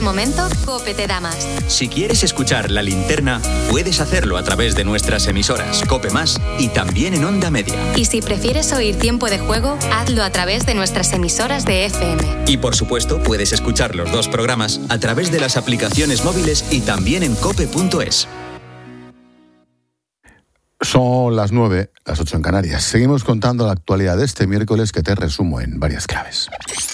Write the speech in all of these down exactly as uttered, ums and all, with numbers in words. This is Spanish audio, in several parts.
momento, COPE te da más. Si quieres escuchar La Linterna, puedes hacerlo a través de nuestras emisoras COPE Más y también en Onda Media. Y si prefieres oír Tiempo de Juego, hazlo a través de nuestras emisoras de F M. Y por supuesto, puedes escuchar los dos programas a través de las aplicaciones móviles y también en cope punto es. Son las nueve, las ocho en Canarias. Seguimos contando la actualidad de este miércoles que te resumo en varias claves.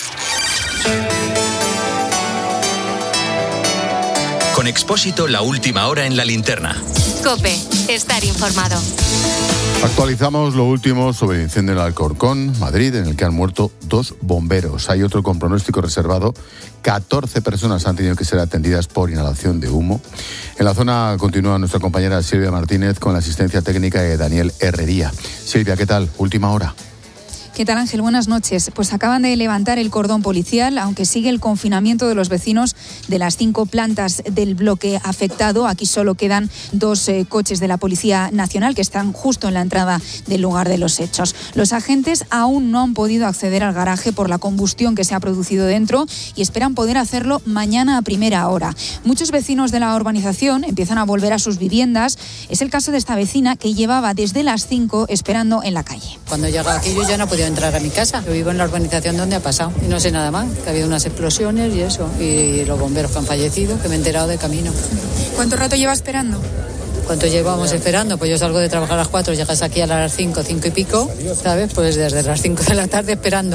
Con Expósito, la última hora en La Linterna. COPE, estar informado. Actualizamos lo último sobre el incendio en Alcorcón, Madrid, en el que han muerto dos bomberos. Hay otro con pronóstico reservado. catorce personas han tenido que ser atendidas por inhalación de humo. En la zona continúa nuestra compañera Silvia Martínez con la asistencia técnica de Daniel Herrería. Silvia, ¿qué tal? Última hora. ¿Qué tal, Ángel? Buenas noches. Pues acaban de levantar el cordón policial, aunque sigue el confinamiento de los vecinos de las cinco plantas del bloque afectado. Aquí solo quedan dos eh, coches de la Policía Nacional que están justo en la entrada del lugar de los hechos. Los agentes aún no han podido acceder al garaje por la combustión que se ha producido dentro y esperan poder hacerlo mañana a primera hora. Muchos vecinos de la urbanización empiezan a volver a sus viviendas. Es el caso de esta vecina que llevaba desde las cinco esperando en la calle. Cuando llega aquí yo ya no podía entrar a mi casa. Yo vivo en la urbanización donde ha pasado y no sé nada más, que ha habido unas explosiones y eso, y los bomberos que han fallecido, que me he enterado de camino. ¿Cuánto rato lleva esperando? ¿Cuánto llevamos esperando? Pues yo salgo de trabajar a las cuatro, llegas aquí a las cinco, cinco y pico, ¿sabes? Pues desde las cinco de la tarde esperando.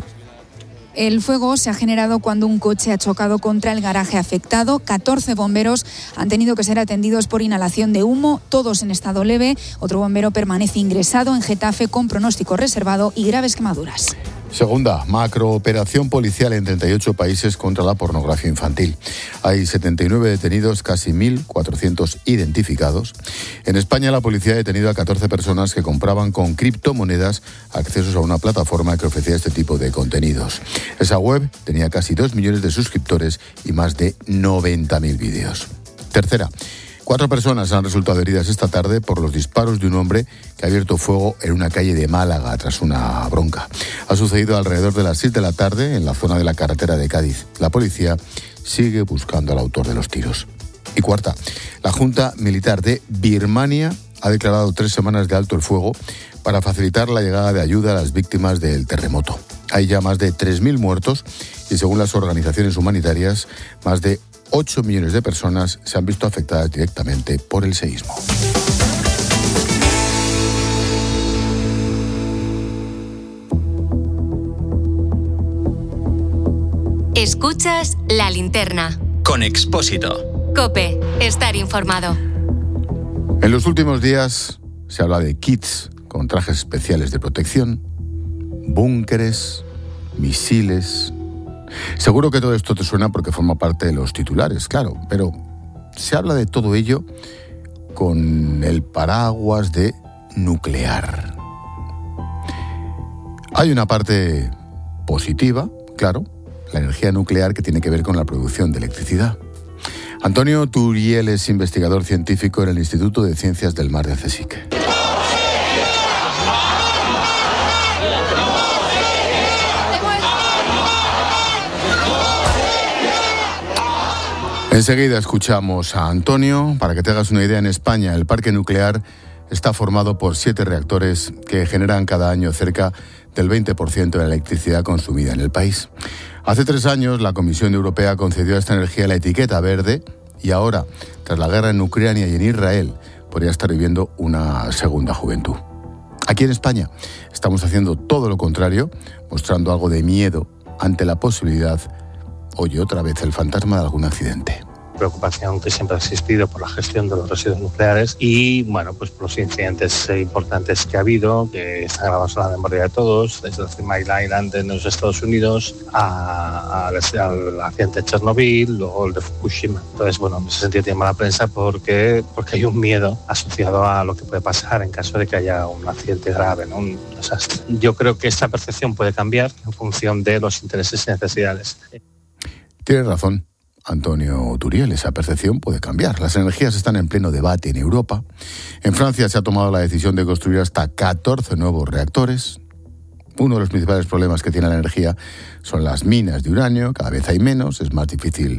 El fuego se ha generado cuando un coche ha chocado contra el garaje afectado. catorce bomberos han tenido que ser atendidos por inhalación de humo, todos en estado leve. Otro bombero permanece ingresado en Getafe con pronóstico reservado y graves quemaduras. Segunda, macrooperación policial en treinta y ocho países contra la pornografía infantil. Hay setenta y nueve detenidos, casi mil cuatrocientos identificados. En España la policía ha detenido a catorce personas que compraban con criptomonedas accesos a una plataforma que ofrecía este tipo de contenidos. Esa web tenía casi dos millones de suscriptores y más de noventa mil vídeos. Tercera, cuatro personas han resultado heridas esta tarde por los disparos de un hombre que ha abierto fuego en una calle de Málaga tras una bronca. Ha sucedido alrededor de las seis de la tarde en la zona de la carretera de Cádiz. La policía sigue buscando al autor de los tiros. Y cuarta, la Junta Militar de Birmania ha declarado tres semanas de alto el fuego para facilitar la llegada de ayuda a las víctimas del terremoto. Hay ya más de tres mil muertos y, según las organizaciones humanitarias, más de ocho millones de personas se han visto afectadas directamente por el seísmo. Escuchas La Linterna. Con Expósito. COPE, estar informado. En los últimos días se habla de kits con trajes especiales de protección, búnkeres, misiles. Seguro que todo esto te suena porque forma parte de los titulares, claro, pero se habla de todo ello con el paraguas de nuclear. Hay una parte positiva, claro, la energía nuclear, que tiene que ver con la producción de electricidad. Antonio Turiel es investigador científico en el Instituto de Ciencias del Mar de CSIC. Enseguida escuchamos a Antonio. Para que te hagas una idea, en España el parque nuclear está formado por siete reactores que generan cada año cerca del veinte por ciento de la electricidad consumida en el país. Hace tres años la Comisión Europea concedió a esta energía la etiqueta verde y ahora, tras la guerra en Ucrania y en Israel, podría estar viviendo una segunda juventud. Aquí en España estamos haciendo todo lo contrario, mostrando algo de miedo ante la posibilidad, oye, otra vez el fantasma de algún accidente. Preocupación que siempre ha existido por la gestión de los residuos nucleares y, bueno, pues por los incidentes importantes que ha habido, que están grabados en la memoria de todos, desde el Three Mile Island en los Estados Unidos a, a, al accidente de Chernobyl, luego el de Fukushima. Entonces, bueno, en ese sentido tiene mala prensa porque, porque hay un miedo asociado a lo que puede pasar en caso de que haya un accidente grave, ¿no? Un desastre. Yo creo que esta percepción puede cambiar en función de los intereses y necesidades. Tienes razón, Antonio Turiel, esa percepción puede cambiar. Las energías están en pleno debate en Europa. En Francia se ha tomado la decisión de construir hasta catorce nuevos reactores. Uno de los principales problemas que tiene la energía son las minas de uranio. Cada vez hay menos, es más difícil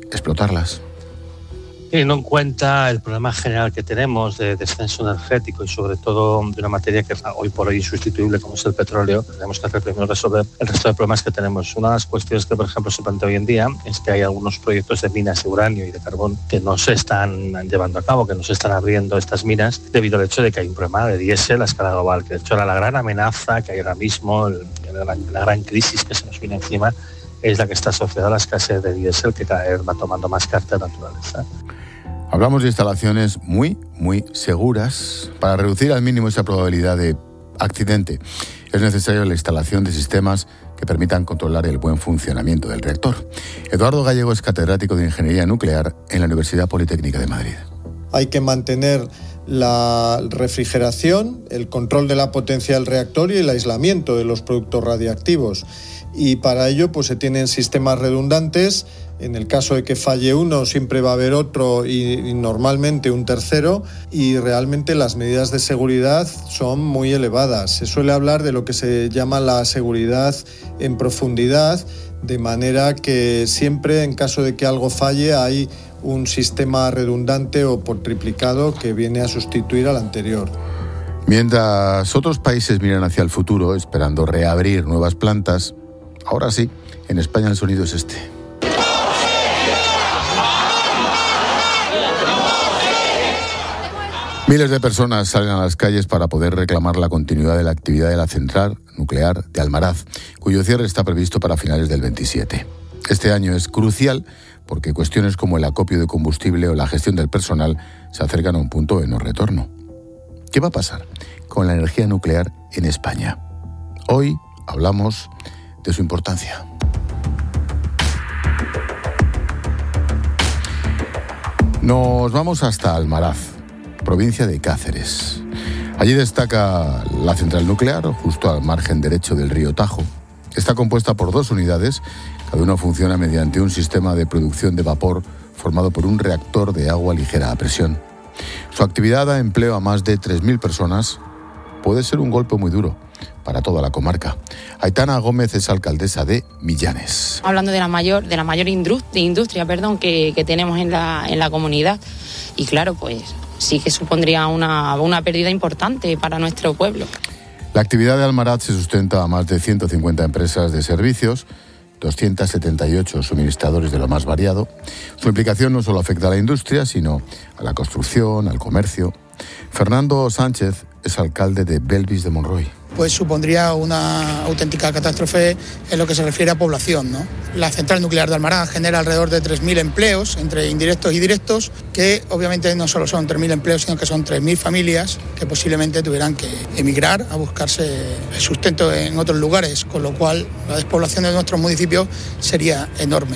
explotarlas. Teniendo en cuenta el problema general que tenemos de descenso energético y sobre todo de una materia que es hoy por hoy insustituible como es el petróleo, tenemos que hacer primero resolver el resto de problemas que tenemos. Una de las cuestiones que, por ejemplo, se plantea hoy en día es que hay algunos proyectos de minas de uranio y de carbón que no se están llevando a cabo, que no se están abriendo estas minas debido al hecho de que hay un problema de diésel a escala global, que de hecho era la gran amenaza que hay ahora mismo, el, la, la gran crisis que se nos viene encima es la que está asociada a la escasez de diésel que cada vez va tomando más carta de naturaleza. Hablamos de instalaciones muy, muy seguras. Para reducir al mínimo esa probabilidad de accidente, es necesaria la instalación de sistemas que permitan controlar el buen funcionamiento del reactor. Eduardo Gallego es catedrático de Ingeniería Nuclear en la Universidad Politécnica de Madrid. Hay que mantener la refrigeración, el control de la potencia del reactor y el aislamiento de los productos radiactivos. Y para ello pues se tienen sistemas redundantes. En el caso de que falle uno, siempre va a haber otro y, y normalmente un tercero, y realmente las medidas de seguridad son muy elevadas. Se suele hablar de lo que se llama la seguridad en profundidad, de manera que siempre en caso de que algo falle hay un sistema redundante o por triplicado que viene a sustituir al anterior. Mientras otros países miran hacia el futuro esperando reabrir nuevas plantas, ahora sí, en España el sonido es este. Miles de personas salen a las calles para poder reclamar la continuidad de la actividad de la central nuclear de Almaraz, cuyo cierre está previsto para finales del veintisiete. Este año es crucial porque cuestiones como el acopio de combustible o la gestión del personal se acercan a un punto de no retorno. ¿Qué va a pasar con la energía nuclear en España? Hoy hablamos de su importancia. Nos vamos hasta Almaraz, provincia de Cáceres. Allí destaca la central nuclear, justo al margen derecho del río Tajo. Está compuesta por dos unidades, cada una funciona mediante un sistema de producción de vapor formado por un reactor de agua ligera a presión. Su actividad da empleo a más de tres mil personas. Puede ser un golpe muy duro para toda la comarca. Aitana Gómez es alcaldesa de Millanes. Hablando de la mayor, de la mayor industria, industria perdón, que, que tenemos en la, en la comunidad. Y claro, pues sí que supondría una, una pérdida importante para nuestro pueblo. La actividad de Almaraz se sustenta a más de ciento cincuenta empresas de servicios, doscientos setenta y ocho suministradores de lo más variado. Su implicación no solo afecta a la industria, sino a la construcción, al comercio. Fernando Sánchez es alcalde de Belvis de Monroy. Pues supondría una auténtica catástrofe en lo que se refiere a población, ¿no? La central nuclear de Almaraz genera alrededor de tres mil empleos, entre indirectos y directos, que obviamente no solo son tres mil empleos, sino que son tres mil familias que posiblemente tuvieran que emigrar a buscarse el sustento en otros lugares, con lo cual la despoblación de nuestros municipios sería enorme.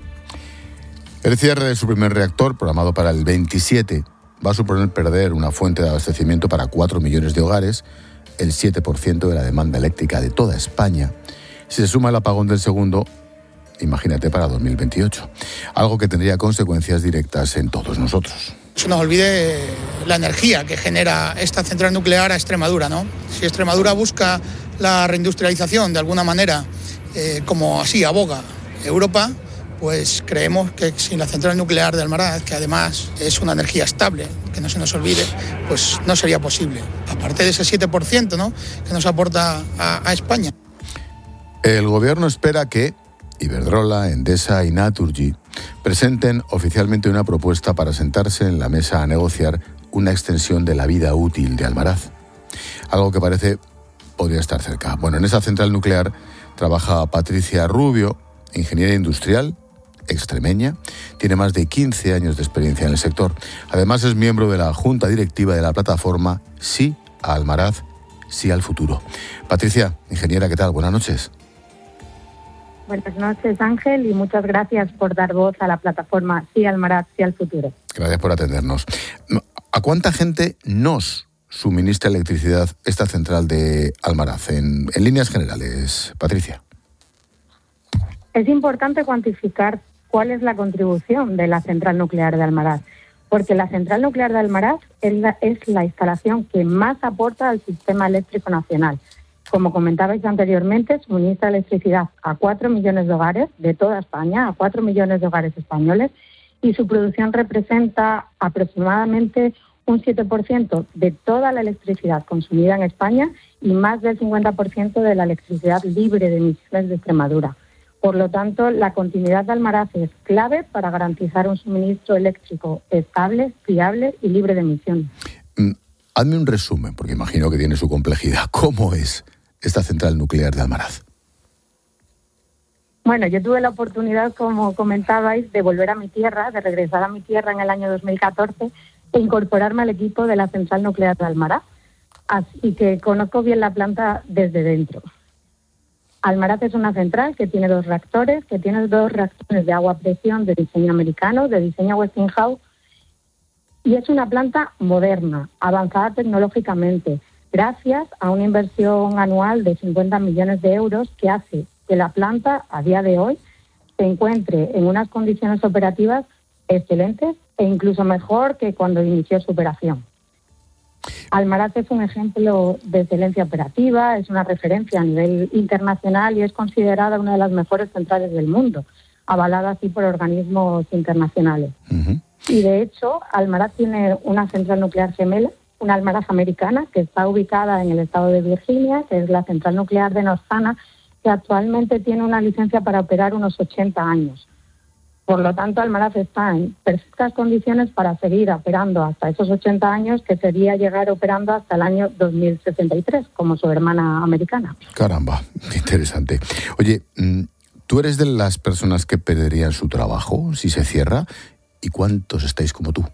El cierre de su primer reactor, programado para el veintisiete, va a suponer perder una fuente de abastecimiento para cuatro millones de hogares, el siete por ciento de la demanda eléctrica de toda España. Si se suma el apagón del segundo, imagínate para dos mil veintiocho, algo que tendría consecuencias directas en todos nosotros. No se nos olvide la energía que genera esta central nuclear a Extremadura, ¿no? Si Extremadura busca la reindustrialización de alguna manera, eh, como así aboga Europa, pues creemos que sin la central nuclear de Almaraz, que además es una energía estable, que no se nos olvide, pues no sería posible. Aparte de ese siete por ciento, ¿no?, que nos aporta a, a España. El gobierno espera que Iberdrola, Endesa y Naturgy presenten oficialmente una propuesta para sentarse en la mesa a negociar una extensión de la vida útil de Almaraz. Algo que parece podría estar cerca. Bueno, en esa central nuclear trabaja Patricia Rubio, ingeniera industrial, extremeña, tiene más de quince años de experiencia en el sector. Además es miembro de la junta directiva de la plataforma Sí a Almaraz, Sí al Futuro. Patricia, ingeniera, ¿qué tal? Buenas noches. Buenas noches, Ángel, y muchas gracias por dar voz a la plataforma Sí Almaraz, Sí al Futuro. Gracias por atendernos. ¿A cuánta gente nos suministra electricidad esta central de Almaraz? En, en líneas generales, Patricia. Es importante cuantificar cuál es la contribución de la central nuclear de Almaraz, porque la central nuclear de Almaraz es la, es la instalación que más aporta al sistema eléctrico nacional. Como comentabais anteriormente, suministra electricidad a cuatro millones de hogares de toda España, a cuatro millones de hogares españoles, y su producción representa aproximadamente un siete por ciento de toda la electricidad consumida en España y más del cincuenta por ciento de la electricidad libre de emisiones de Extremadura. Por lo tanto, la continuidad de Almaraz es clave para garantizar un suministro eléctrico estable, fiable y libre de emisiones. Mm, hazme un resumen, porque imagino que tiene su complejidad. ¿Cómo es esta central nuclear de Almaraz? Bueno, yo tuve la oportunidad, como comentabais, de volver a mi tierra, de regresar a mi tierra en el año dos mil catorce e incorporarme al equipo de la central nuclear de Almaraz. Así que conozco bien la planta desde dentro. Almaraz es una central que tiene dos reactores, que tiene dos reactores de agua a presión de diseño americano, de diseño Westinghouse, y es una planta moderna, avanzada tecnológicamente, gracias a una inversión anual de cincuenta millones de euros que hace que la planta, a día de hoy, se encuentre en unas condiciones operativas excelentes e incluso mejor que cuando inició su operación. Almaraz es un ejemplo de excelencia operativa, es una referencia a nivel internacional y es considerada una de las mejores centrales del mundo, avalada así por organismos internacionales. Uh-huh. Y de hecho, Almaraz tiene una central nuclear gemela, una Almaraz americana, que está ubicada en el estado de Virginia, que es la central nuclear de Norzana, que actualmente tiene una licencia para operar unos ochenta años. Por lo tanto, Almaraz está en perfectas condiciones para seguir operando hasta esos ochenta años, que sería llegar operando hasta el año dos mil sesenta y tres, como su hermana americana. Caramba, qué interesante. Oye, ¿tú eres de las personas que perderían su trabajo si se cierra? ¿Y cuántos estáis como tú?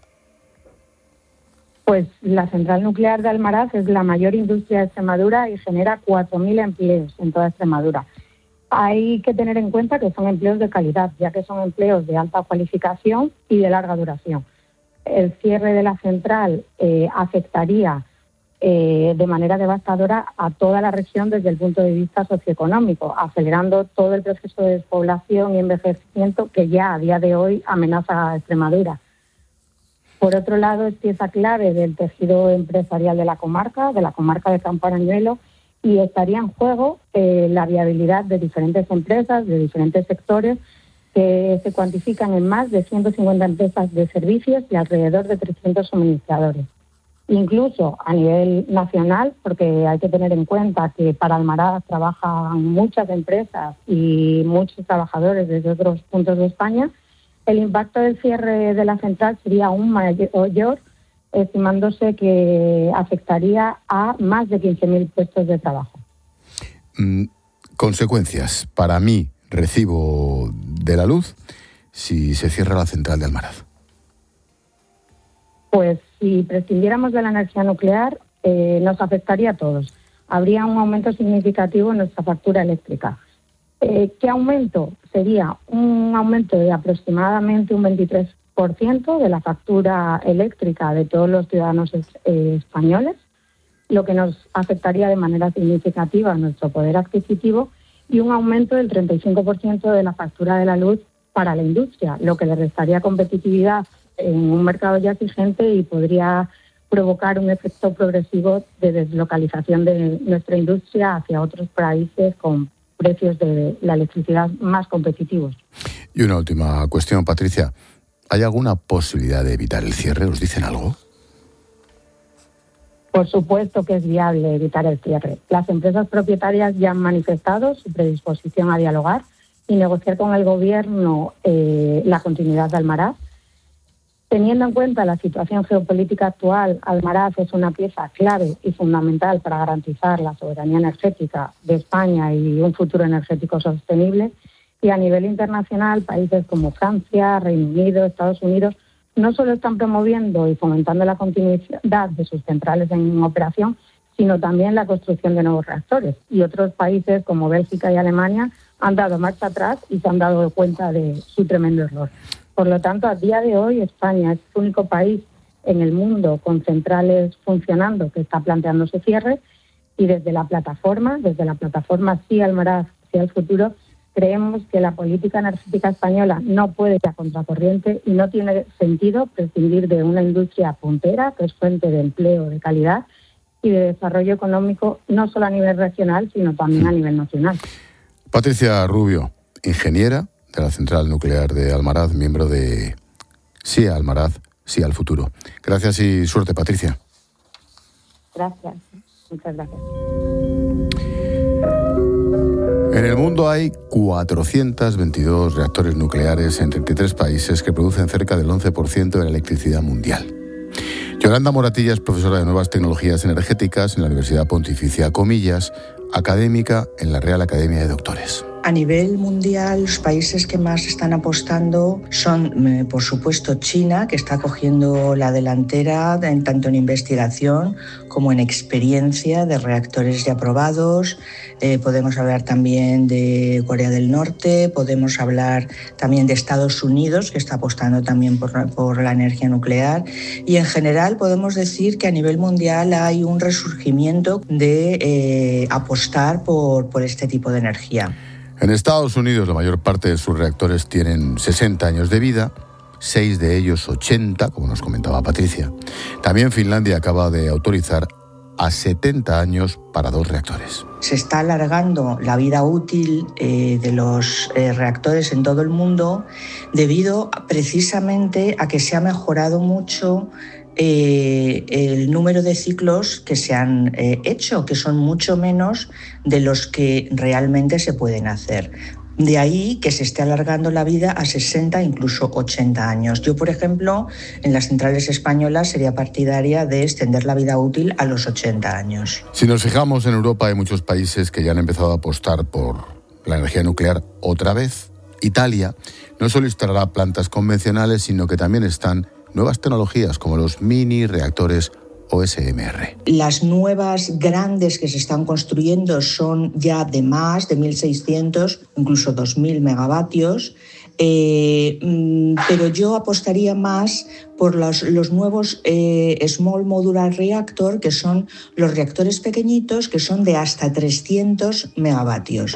Pues la central nuclear de Almaraz es la mayor industria de Extremadura y genera cuatro mil empleos en toda Extremadura. Hay que tener en cuenta que son empleos de calidad, ya que son empleos de alta cualificación y de larga duración. El cierre de la central eh, afectaría eh, de manera devastadora a toda la región desde el punto de vista socioeconómico, acelerando todo el proceso de despoblación y envejecimiento que ya a día de hoy amenaza a Extremadura. Por otro lado, es pieza clave del tejido empresarial de la comarca, de la comarca de Campo Arañuelo, y estaría en juego eh, la viabilidad de diferentes empresas, de diferentes sectores, que se cuantifican en más de ciento cincuenta empresas de servicios y alrededor de trescientos suministradores. Incluso a nivel nacional, porque hay que tener en cuenta que para Almaraz trabajan muchas empresas y muchos trabajadores desde otros puntos de España, el impacto del cierre de la central sería aún mayor, estimándose que afectaría a más de quince mil puestos de trabajo. Mm, consecuencias. Para mí, recibo de la luz si se cierra la central de Almaraz. Pues si prescindiéramos de la energía nuclear, eh, nos afectaría a todos. Habría un aumento significativo en nuestra factura eléctrica. Eh, ¿Qué aumento? Sería un aumento de aproximadamente un veintitrés por ciento de la factura eléctrica de todos los ciudadanos eh, españoles, lo que nos afectaría de manera significativa a nuestro poder adquisitivo, y un aumento del treinta y cinco por ciento de la factura de la luz para la industria, lo que le restaría competitividad en un mercado ya exigente y podría provocar un efecto progresivo de deslocalización de nuestra industria hacia otros países con precios de la electricidad más competitivos. Y una última cuestión, Patricia. ¿Hay alguna posibilidad de evitar el cierre? ¿Os dicen algo? Por supuesto que es viable evitar el cierre. Las empresas propietarias ya han manifestado su predisposición a dialogar y negociar con el Gobierno eh, la continuidad de Almaraz. Teniendo en cuenta la situación geopolítica actual, Almaraz es una pieza clave y fundamental para garantizar la soberanía energética de España y un futuro energético sostenible. Y a nivel internacional, países como Francia, Reino Unido, Estados Unidos, no solo están promoviendo y fomentando la continuidad de sus centrales en operación, sino también la construcción de nuevos reactores. Y otros países como Bélgica y Alemania han dado marcha atrás y se han dado cuenta de su tremendo error. Por lo tanto, a día de hoy, España es el único país en el mundo con centrales funcionando que está planteando su cierre, y desde la plataforma, desde la plataforma Sí Almaraz, Sí al Futuro, creemos que la política energética española no puede ir a contracorriente y no tiene sentido prescindir de una industria puntera que es fuente de empleo de calidad y de desarrollo económico, no solo a nivel regional, sino también a nivel nacional. Patricia Rubio, ingeniera de la central nuclear de Almaraz, miembro de Sí a Almaraz, sí al futuro. Gracias y suerte, Patricia. Gracias. Muchas gracias. En el mundo hay cuatrocientos veintidós reactores nucleares en treinta y tres países que producen cerca del once por ciento de la electricidad mundial. Yolanda Moratilla es profesora de Nuevas Tecnologías Energéticas en la Universidad Pontificia Comillas, académica en la Real Academia de Doctores. A nivel mundial, los países que más están apostando son, eh, por supuesto, China, que está cogiendo la delantera en, tanto en investigación como en experiencia de reactores ya aprobados. Eh, podemos hablar también de Corea del Norte, podemos hablar también de Estados Unidos, que está apostando también por, por la energía nuclear. Y en general podemos decir que a nivel mundial hay un resurgimiento de eh, apostar por, por este tipo de energía. En Estados Unidos, la mayor parte de sus reactores tienen sesenta años de vida, seis de ellos ochenta, como nos comentaba Patricia. También Finlandia acaba de autorizar a setenta años para dos reactores. Se está alargando la vida útil eh, de los eh, reactores en todo el mundo debido precisamente a que se ha mejorado mucho Eh, el número de ciclos que se han eh, hecho, que son mucho menos de los que realmente se pueden hacer. De ahí que se esté alargando la vida a sesenta, incluso ochenta años. Yo, por ejemplo, en las centrales españolas sería partidaria de extender la vida útil a los ochenta años. Si nos fijamos en Europa, hay muchos países que ya han empezado a apostar por la energía nuclear otra vez. Italia no solo instalará plantas convencionales, sino que también están nuevas tecnologías como los mini reactores O S M R. Las nuevas grandes que se están construyendo son ya de más de mil seiscientos, incluso dos mil megavatios, eh, pero yo apostaría más por los, los nuevos eh, Small Modular Reactor, que son los reactores pequeñitos, que son de hasta trescientos megavatios.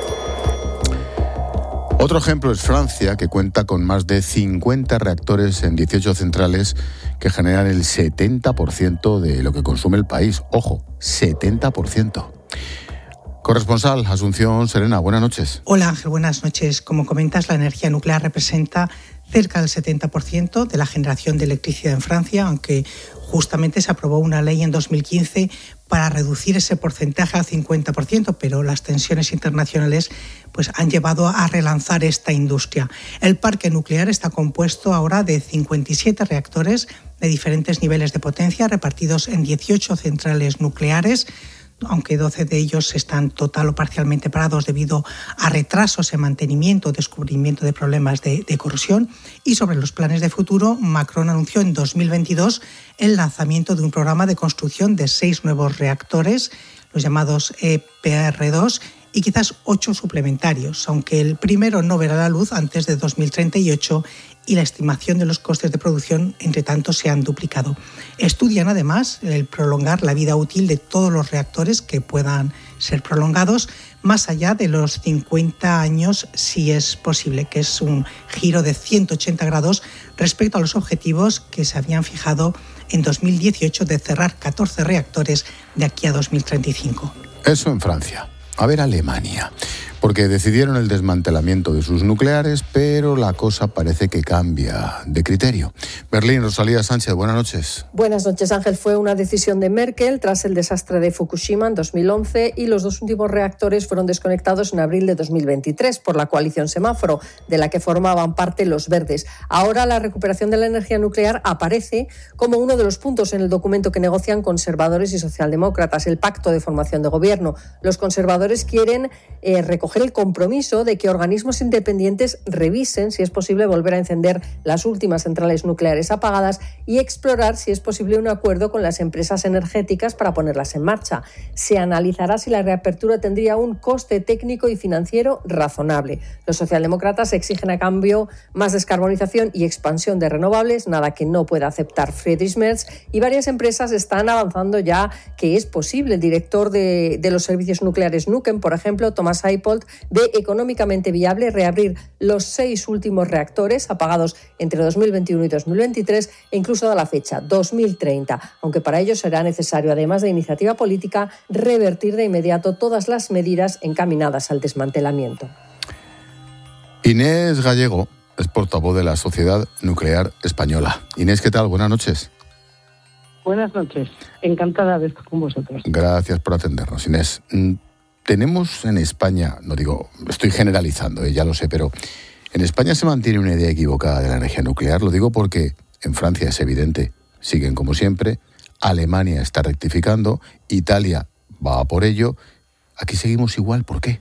Otro ejemplo es Francia, que cuenta con más de cincuenta reactores en dieciocho centrales que generan el setenta por ciento de lo que consume el país. Ojo, setenta por ciento. Corresponsal, Asunción Serena, buenas noches. Hola Ángel, buenas noches. Como comentas, la energía nuclear representa cerca del setenta por ciento de la generación de electricidad en Francia, aunque justamente se aprobó una ley en dos mil quince para reducir ese porcentaje al cincuenta por ciento, pero las tensiones internacionales pues, han llevado a relanzar esta industria. El parque nuclear está compuesto ahora de cincuenta y siete reactores de diferentes niveles de potencia repartidos en dieciocho centrales nucleares, aunque doce de ellos están total o parcialmente parados debido a retrasos en mantenimiento o descubrimiento de problemas de, de corrosión. Y sobre los planes de futuro, Macron anunció en dos mil veintidós el lanzamiento de un programa de construcción de seis nuevos reactores, los llamados E P R dos, y quizás ocho suplementarios, aunque el primero no verá la luz antes de dos mil treinta y ocho y la estimación de los costes de producción, entre tanto, se han duplicado. Estudian, además, el prolongar la vida útil de todos los reactores que puedan ser prolongados más allá de los cincuenta años, si es posible, que es un giro de ciento ochenta grados respecto a los objetivos que se habían fijado en dos mil dieciocho de cerrar catorce reactores de aquí a dos mil treinta y cinco. Eso en Francia. A ver, Alemania, porque decidieron el desmantelamiento de sus nucleares, pero la cosa parece que cambia de criterio. Berlín, Rosalía Sánchez, buenas noches. Buenas noches, Ángel. Fue una decisión de Merkel tras el desastre de Fukushima en dos mil once y los dos últimos reactores fueron desconectados en abril de dos mil veintitrés por la coalición semáforo, de la que formaban parte los verdes. Ahora la recuperación de la energía nuclear aparece como uno de los puntos en el documento que negocian conservadores y socialdemócratas, el Pacto de Formación de Gobierno. Los conservadores quieren eh, recoger el compromiso de que organismos independientes revisen si es posible volver a encender las últimas centrales nucleares apagadas y explorar si es posible un acuerdo con las empresas energéticas para ponerlas en marcha. Se analizará si la reapertura tendría un coste técnico y financiero razonable. Los socialdemócratas exigen a cambio más descarbonización y expansión de renovables, nada que no pueda aceptar Friedrich Merz, y varias empresas están avanzando ya que es posible. El director de, de los servicios nucleares Nukem, por ejemplo, Thomas Eipold, ve económicamente viable reabrir los seis últimos reactores apagados entre dos mil veintiuno y dos mil veintitrés e incluso a la fecha dos mil treinta, aunque para ello será necesario, además de iniciativa política, revertir de inmediato todas las medidas encaminadas al desmantelamiento. Inés Gallego es portavoz de la Sociedad Nuclear Española. Inés, ¿qué tal? Buenas noches. Buenas noches. Encantada de estar con vosotros. Gracias por atendernos, Inés. Tenemos en España, no digo, estoy generalizando, ¿eh? ya lo sé, pero en España se mantiene una idea equivocada de la energía nuclear. Lo digo porque en Francia es evidente, siguen como siempre, Alemania está rectificando, Italia va a por ello. Aquí seguimos igual, ¿por qué?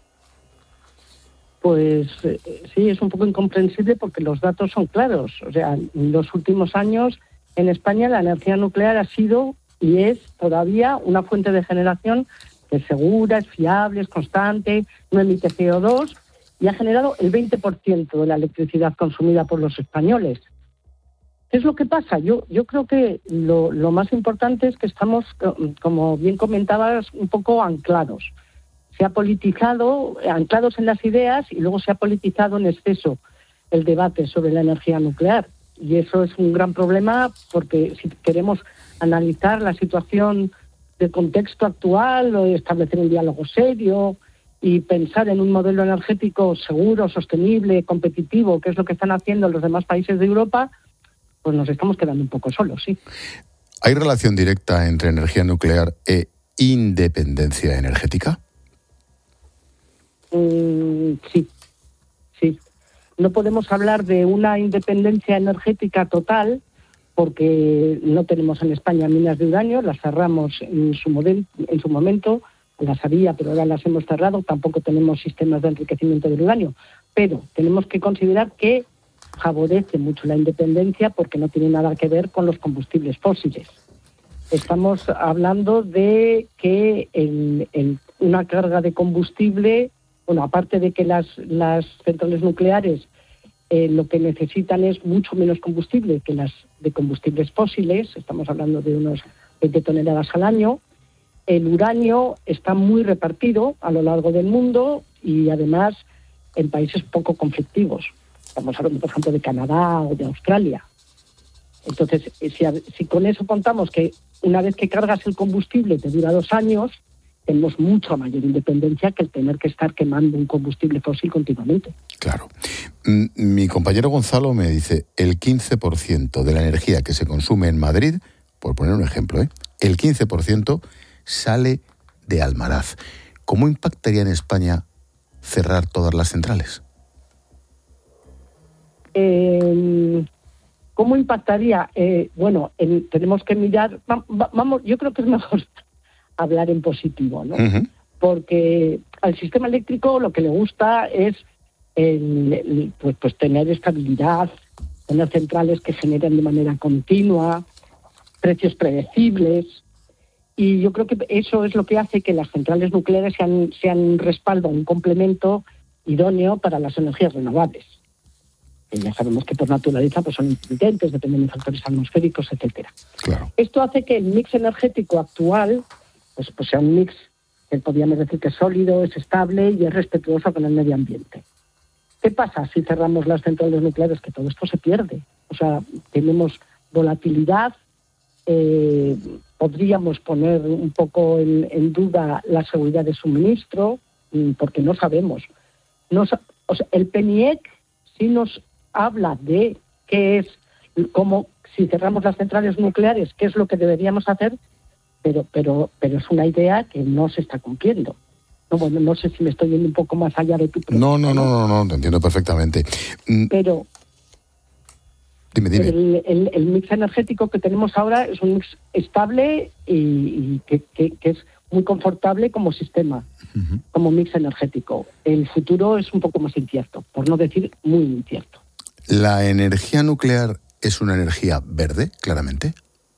Pues eh, sí, es un poco incomprensible porque los datos son claros. O sea, en los últimos años en España la energía nuclear ha sido y es todavía una fuente de generación que es segura, es fiable, es constante, no emite C O dos y ha generado el veinte por ciento de la electricidad consumida por los españoles. ¿Qué es lo que pasa? Yo, yo creo que lo, lo más importante es que estamos, como bien comentabas, un poco anclados. Se ha politizado, anclados en las ideas, y luego se ha politizado en exceso el debate sobre la energía nuclear. Y eso es un gran problema porque si queremos analizar la situación del contexto actual, o establecer un diálogo serio y pensar en un modelo energético seguro, sostenible, competitivo, que es lo que están haciendo los demás países de Europa, pues nos estamos quedando un poco solos, sí. ¿Hay relación directa entre energía nuclear e independencia energética? Mm, sí, sí. No podemos hablar de una independencia energética total porque no tenemos en España minas de uranio, las cerramos en su, model, en su momento, las había, pero ahora las hemos cerrado, tampoco tenemos sistemas de enriquecimiento del uranio, pero tenemos que considerar que favorece mucho la independencia porque no tiene nada que ver con los combustibles fósiles. Estamos hablando de que el, el, una carga de combustible, bueno, aparte de que las, las centrales nucleares eh, lo que necesitan es mucho menos combustible que las de combustibles fósiles, estamos hablando de unos veinte toneladas al año, el uranio está muy repartido a lo largo del mundo y además en países poco conflictivos. Estamos hablando, por ejemplo, de Canadá o de Australia. Entonces, si, si con eso contamos que una vez que cargas el combustible te dura dos años, tenemos mucha mayor independencia que el tener que estar quemando un combustible fósil continuamente. Claro. Mi compañero Gonzalo me dice, el quince por ciento de la energía que se consume en Madrid, por poner un ejemplo, ¿eh? el quince por ciento sale de Almaraz. ¿Cómo impactaría en España cerrar todas las centrales? Eh, ¿Cómo impactaría? Eh, bueno, en, tenemos que mirar, va, va, vamos, yo creo que es mejor hablar en positivo, ¿no? Uh-huh. Porque al sistema eléctrico lo que le gusta es el, el, pues, pues tener estabilidad, tener centrales que generen de manera continua, precios predecibles, y yo creo que eso es lo que hace que las centrales nucleares sean, sean un respaldo, un complemento idóneo para las energías renovables. Ya sabemos que por naturaleza pues son intermitentes, dependen de factores atmosféricos, etcétera. Claro. Esto hace que el mix energético actual pues, pues sea un mix que podríamos decir que es sólido, es estable y es respetuoso con el medio ambiente. ¿Qué pasa si cerramos las centrales nucleares? Que todo esto se pierde. O sea, tenemos volatilidad, eh, podríamos poner un poco en, en duda la seguridad de suministro, porque no sabemos. No, o sea, el P N I E C sí nos habla de qué es, como si cerramos las centrales nucleares, qué es lo que deberíamos hacer, pero pero pero es una idea que no se está cumpliendo. No, bueno, no sé si me estoy yendo un poco más allá de tu pregunta. No, no, no, no, no, te entiendo perfectamente. Pero dime, dime. El, el, el mix energético que tenemos ahora es un mix estable y, y que, que, que es muy confortable como sistema, uh-huh. como mix energético. El futuro es un poco más incierto, por no decir muy incierto. ¿La energía nuclear es una energía verde, claramente?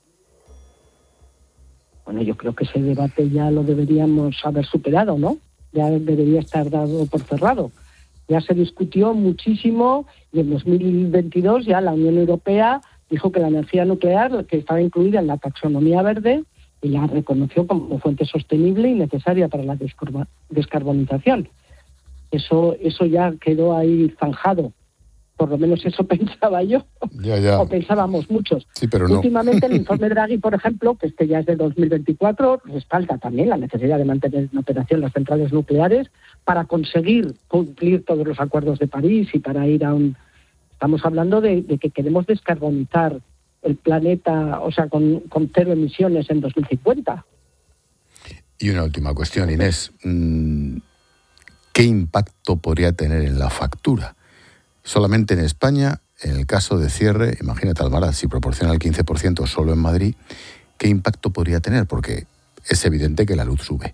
Bueno, yo creo que ese debate ya lo deberíamos haber superado, ¿no? Ya debería estar dado por cerrado. Ya se discutió muchísimo y en dos mil veintidós ya la Unión Europea dijo que la energía nuclear, que estaba incluida en la taxonomía verde, y la reconoció como fuente sostenible y necesaria para la descarba- descarbonización. Eso, eso ya quedó ahí zanjado. Por lo menos eso pensaba yo, ya, ya. o pensábamos muchos. Sí, pero no. Últimamente el informe Draghi, por ejemplo, que este ya es de dos mil veinticuatro, respalda también la necesidad de mantener en operación las centrales nucleares para conseguir cumplir todos los acuerdos de París y para ir a un Estamos hablando de, de que queremos descarbonizar el planeta, o sea, con, con cero emisiones en dos mil cincuenta. Y una última cuestión, Inés. ¿Qué impacto podría tener en la factura? Solamente en España, en el caso de cierre, imagínate Almaraz, si proporciona el quince por ciento solo en Madrid, ¿qué impacto podría tener? Porque es evidente que la luz sube.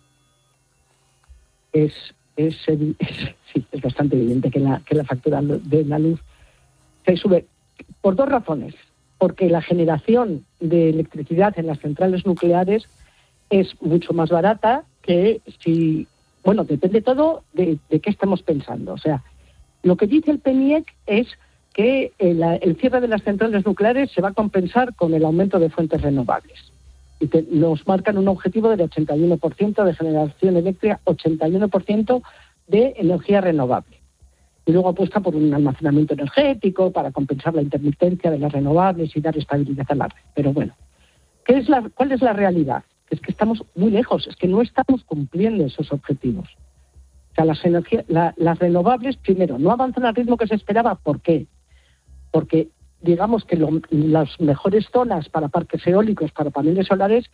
Es, es, es, sí, es bastante evidente que la, que la factura de la luz se sube por dos razones. Porque la generación de electricidad en las centrales nucleares es mucho más barata que si... Bueno, depende todo de, de qué estamos pensando. O sea, lo que dice el P N I E C es que el, el cierre de las centrales nucleares se va a compensar con el aumento de fuentes renovables. Y te, nos marcan un objetivo del ochenta y uno por ciento de generación eléctrica, ochenta y uno por ciento de energía renovable. Y luego apuesta por un almacenamiento energético para compensar la intermitencia de las renovables y dar estabilidad a la red. Pero bueno, ¿qué es la, ¿cuál es la realidad? Es que estamos muy lejos, es que no estamos cumpliendo esos objetivos. O sea, las, energías, la, las renovables, primero, no avanzan al ritmo que se esperaba. ¿Por qué? Porque digamos que lo, las mejores zonas para parques eólicos, para paneles solares,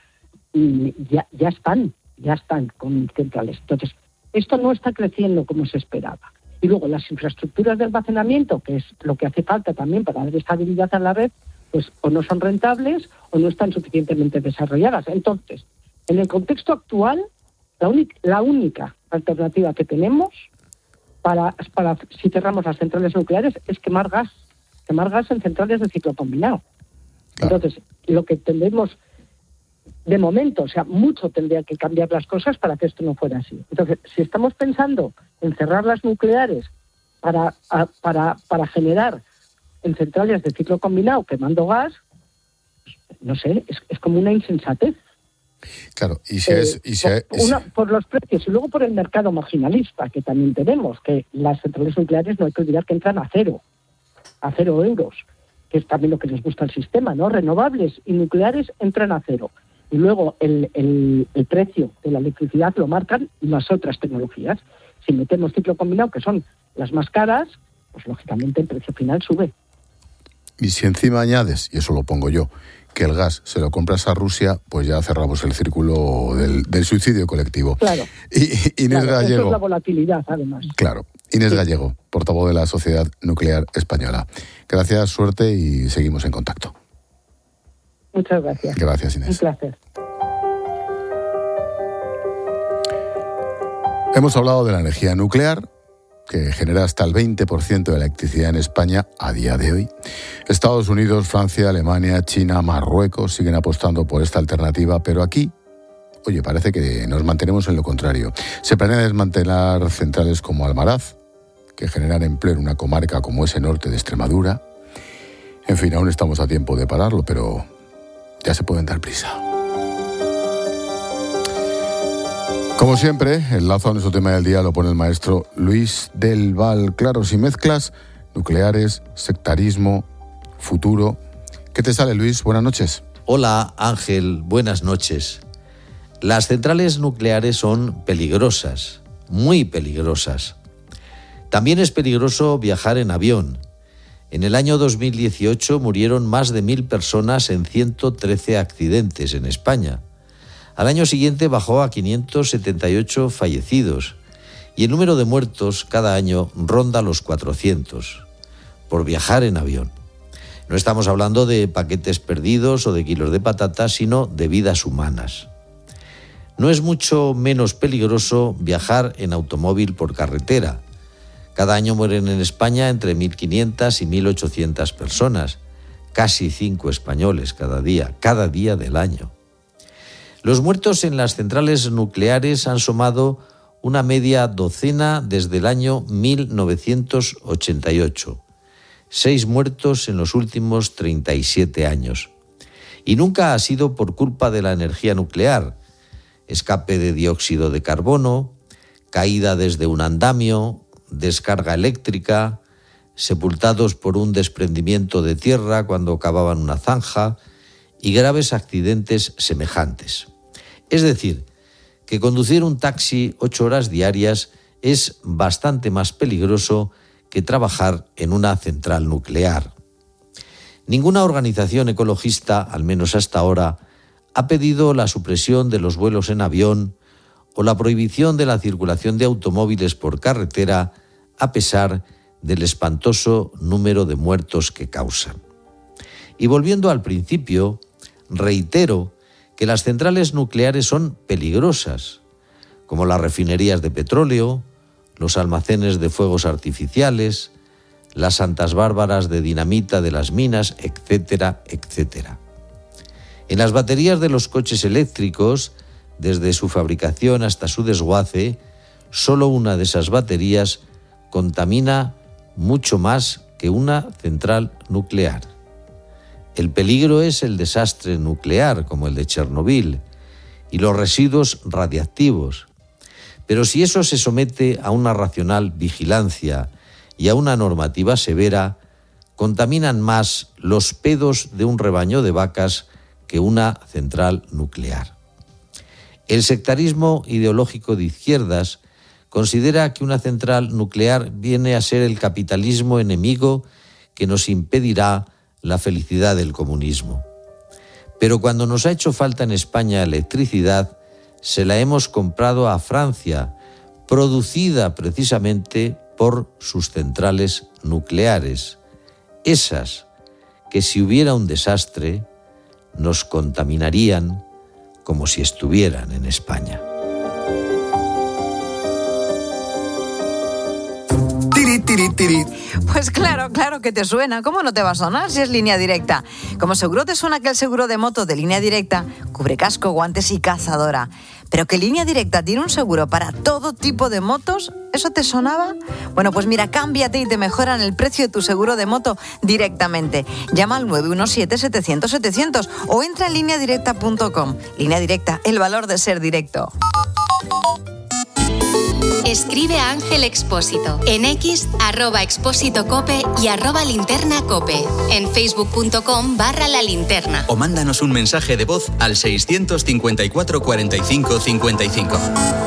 ya, ya están, ya están con centrales. Entonces, esto no está creciendo como se esperaba. Y luego las infraestructuras de almacenamiento, que es lo que hace falta también para dar estabilidad a la red, pues o no son rentables o no están suficientemente desarrolladas. Entonces, en el contexto actual, la, única, la única alternativa que tenemos para, para si cerramos las centrales nucleares es quemar gas, quemar gas en centrales de ciclo combinado. Claro. Entonces, lo que tendremos de momento, o sea, mucho tendría que cambiar las cosas para que esto no fuera así. Entonces, si estamos pensando en cerrar las nucleares para, a, para, para generar en centrales de ciclo combinado quemando gas, no sé, es, es como una insensatez. Claro, y si es... Y si por, es... Una, por los precios y luego por el mercado marginalista que también tenemos, que las centrales nucleares no hay que olvidar que entran a cero, a cero euros, que es también lo que les gusta al sistema, ¿no? Renovables y nucleares entran a cero. Y luego el, el, el precio de la electricidad lo marcan las otras tecnologías. Si metemos ciclo combinado, que son las más caras, pues lógicamente el precio final sube. Y si encima añades, y eso lo pongo yo, que el gas se lo compras a Rusia, pues ya cerramos el círculo del, del suicidio colectivo. Claro. Y, Inés claro, Gallego. Eso es la volatilidad, además. Claro. Inés sí. Gallego, portavoz de la Sociedad Nuclear Española. Gracias, suerte y seguimos en contacto. Muchas gracias. Gracias, Inés. Un placer. Hemos hablado de la energía nuclear, que genera hasta el veinte por ciento de la electricidad en España a día de hoy. Estados Unidos, Francia, Alemania, China, Marruecos siguen apostando por esta alternativa, pero aquí, oye, parece que nos mantenemos en lo contrario. Se planea desmantelar centrales como Almaraz, que generan empleo en una comarca como ese norte de Extremadura. En fin, aún estamos a tiempo de pararlo, pero ya se pueden dar prisa. Como siempre, el lazo a nuestro tema del día lo pone el maestro Luis del Val. Claro, si mezclas nucleares, sectarismo, futuro. ¿Qué te sale, Luis? Buenas noches. Hola, Ángel. Buenas noches. Las centrales nucleares son peligrosas, muy peligrosas. También es peligroso viajar en avión. En el año dos mil dieciocho murieron más de mil personas en ciento trece accidentes en España. Al año siguiente bajó a quinientos setenta y ocho fallecidos y el número de muertos cada año ronda los cuatrocientos por viajar en avión. No estamos hablando de paquetes perdidos o de kilos de patatas, sino de vidas humanas. No es mucho menos peligroso viajar en automóvil por carretera. Cada año mueren en España entre mil quinientas y mil ochocientas personas, casi cinco españoles cada día, cada día del año. Los muertos en las centrales nucleares han sumado una media docena desde el año mil novecientos ochenta y ocho. Seis muertos en los últimos treinta y siete años. Y nunca ha sido por culpa de la energía nuclear. Escape de dióxido de carbono, caída desde un andamio, descarga eléctrica, sepultados por un desprendimiento de tierra cuando cavaban una zanja y graves accidentes semejantes. Es decir, que conducir un taxi ocho horas diarias es bastante más peligroso que trabajar en una central nuclear. Ninguna organización ecologista, al menos hasta ahora, ha pedido la supresión de los vuelos en avión o la prohibición de la circulación de automóviles por carretera, a pesar del espantoso número de muertos que causan. Y volviendo al principio, reitero que las centrales nucleares son peligrosas, como las refinerías de petróleo, los almacenes de fuegos artificiales, las santas bárbaras de dinamita de las minas, etcétera, etcétera. En las baterías de los coches eléctricos, desde su fabricación hasta su desguace, solo una de esas baterías contamina mucho más que una central nuclear. El peligro es el desastre nuclear, como el de Chernobyl, y los residuos radiactivos. Pero si eso se somete a una racional vigilancia y a una normativa severa, contaminan más los pedos de un rebaño de vacas que una central nuclear. El sectarismo ideológico de izquierdas considera que una central nuclear viene a ser el capitalismo enemigo que nos impedirá la felicidad del comunismo. Pero cuando nos ha hecho falta en España electricidad, se la hemos comprado a Francia, producida precisamente por sus centrales nucleares, esas que si hubiera un desastre nos contaminarían como si estuvieran en España. Tiri, tiri, tiri. Pues claro, claro que te suena. ¿Cómo no te va a sonar si es Línea Directa? Como seguro te suena que el seguro de moto de Línea Directa cubre casco, guantes y cazadora. Pero que Línea Directa tiene un seguro para todo tipo de motos, ¿eso te sonaba? Bueno, pues mira, cámbiate y te mejoran el precio de tu seguro de moto directamente. Llama al nueve uno siete, setecientos, setecientos o entra en línea directa punto com. Línea Directa, el valor de ser directo. Escribe a Ángel Expósito en X, arroba Expósito Cope y arroba Linterna Cope. En facebook.com barra La Linterna. O mándanos un mensaje de voz al seiscientos cincuenta y cuatro, cuarenta y cinco, cincuenta y cinco.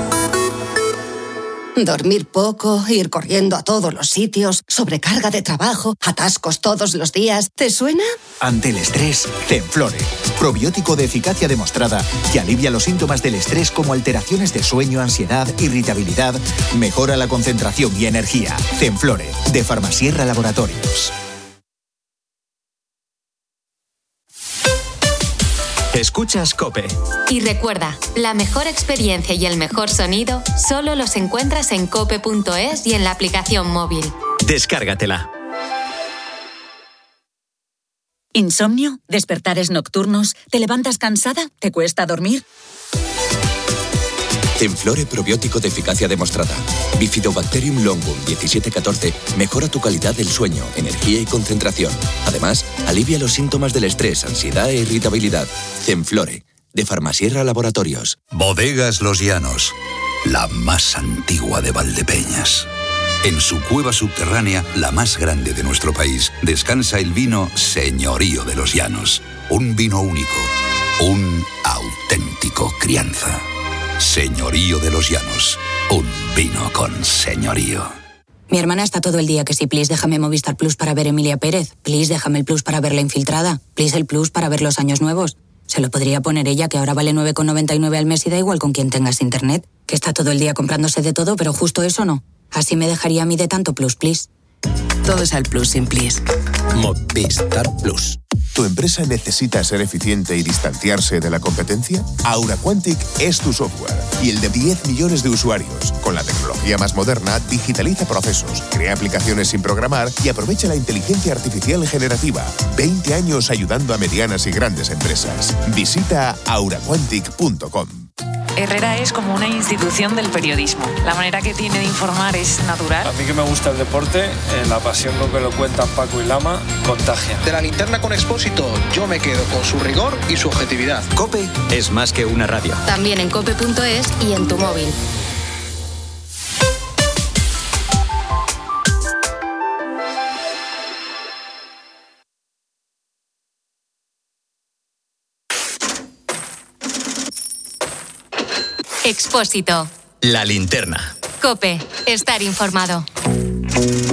Dormir poco, ir corriendo a todos los sitios, sobrecarga de trabajo, atascos todos los días. ¿Te suena? Ante el estrés, Zenflore. Probiótico de eficacia demostrada que alivia los síntomas del estrés como alteraciones de sueño, ansiedad, irritabilidad, mejora la concentración y energía. Zenflore, de Farmasierra Laboratorios. Escuchas COPE. Y recuerda, la mejor experiencia y el mejor sonido solo los encuentras en cope punto es y en la aplicación móvil. Descárgatela. ¿Insomnio? ¿Despertares nocturnos? ¿Te levantas cansada? ¿Te cuesta dormir? Zenflore probiótico de eficacia demostrada. Bifidobacterium longum diecisiete catorce mejora tu calidad del sueño, energía y concentración. Además, alivia los síntomas del estrés, ansiedad e irritabilidad. Zenflore, de Farmasierra Laboratorios. Bodegas Los Llanos, la más antigua de Valdepeñas. En su cueva subterránea, la más grande de nuestro país, descansa el vino Señorío de los Llanos. Un vino único, un auténtico crianza. Señorío de los Llanos, un vino con señorío. Mi hermana está todo el día que si please déjame Movistar Plus para ver Emilia Pérez, please déjame el Plus para ver La Infiltrada, please el Plus para ver Los Años Nuevos. Se lo podría poner ella, que ahora vale nueve con noventa y nueve al mes y da igual con quien tengas internet, que está todo el día comprándose de todo, pero justo eso no. Así me dejaría a mí de tanto Plus, please. Todo es al Plus sin please. Movistar Plus. ¿Tu empresa necesita ser eficiente y distanciarse de la competencia? Aura Quantic es tu software y el de diez millones de usuarios. Con la tecnología más moderna, digitaliza procesos, crea aplicaciones sin programar y aprovecha la inteligencia artificial generativa. veinte años ayudando a medianas y grandes empresas. Visita aura quantic punto com. Herrera es como una institución del periodismo. La manera que tiene de informar es natural. A mí que me gusta el deporte, eh, la pasión con que lo cuentan Paco y Lama, contagia. De La Linterna con Expósito, yo me quedo con su rigor y su objetividad. COPE es más que una radio. También en cope punto es y en tu móvil. Expósito. La Linterna. COPE. Estar informado.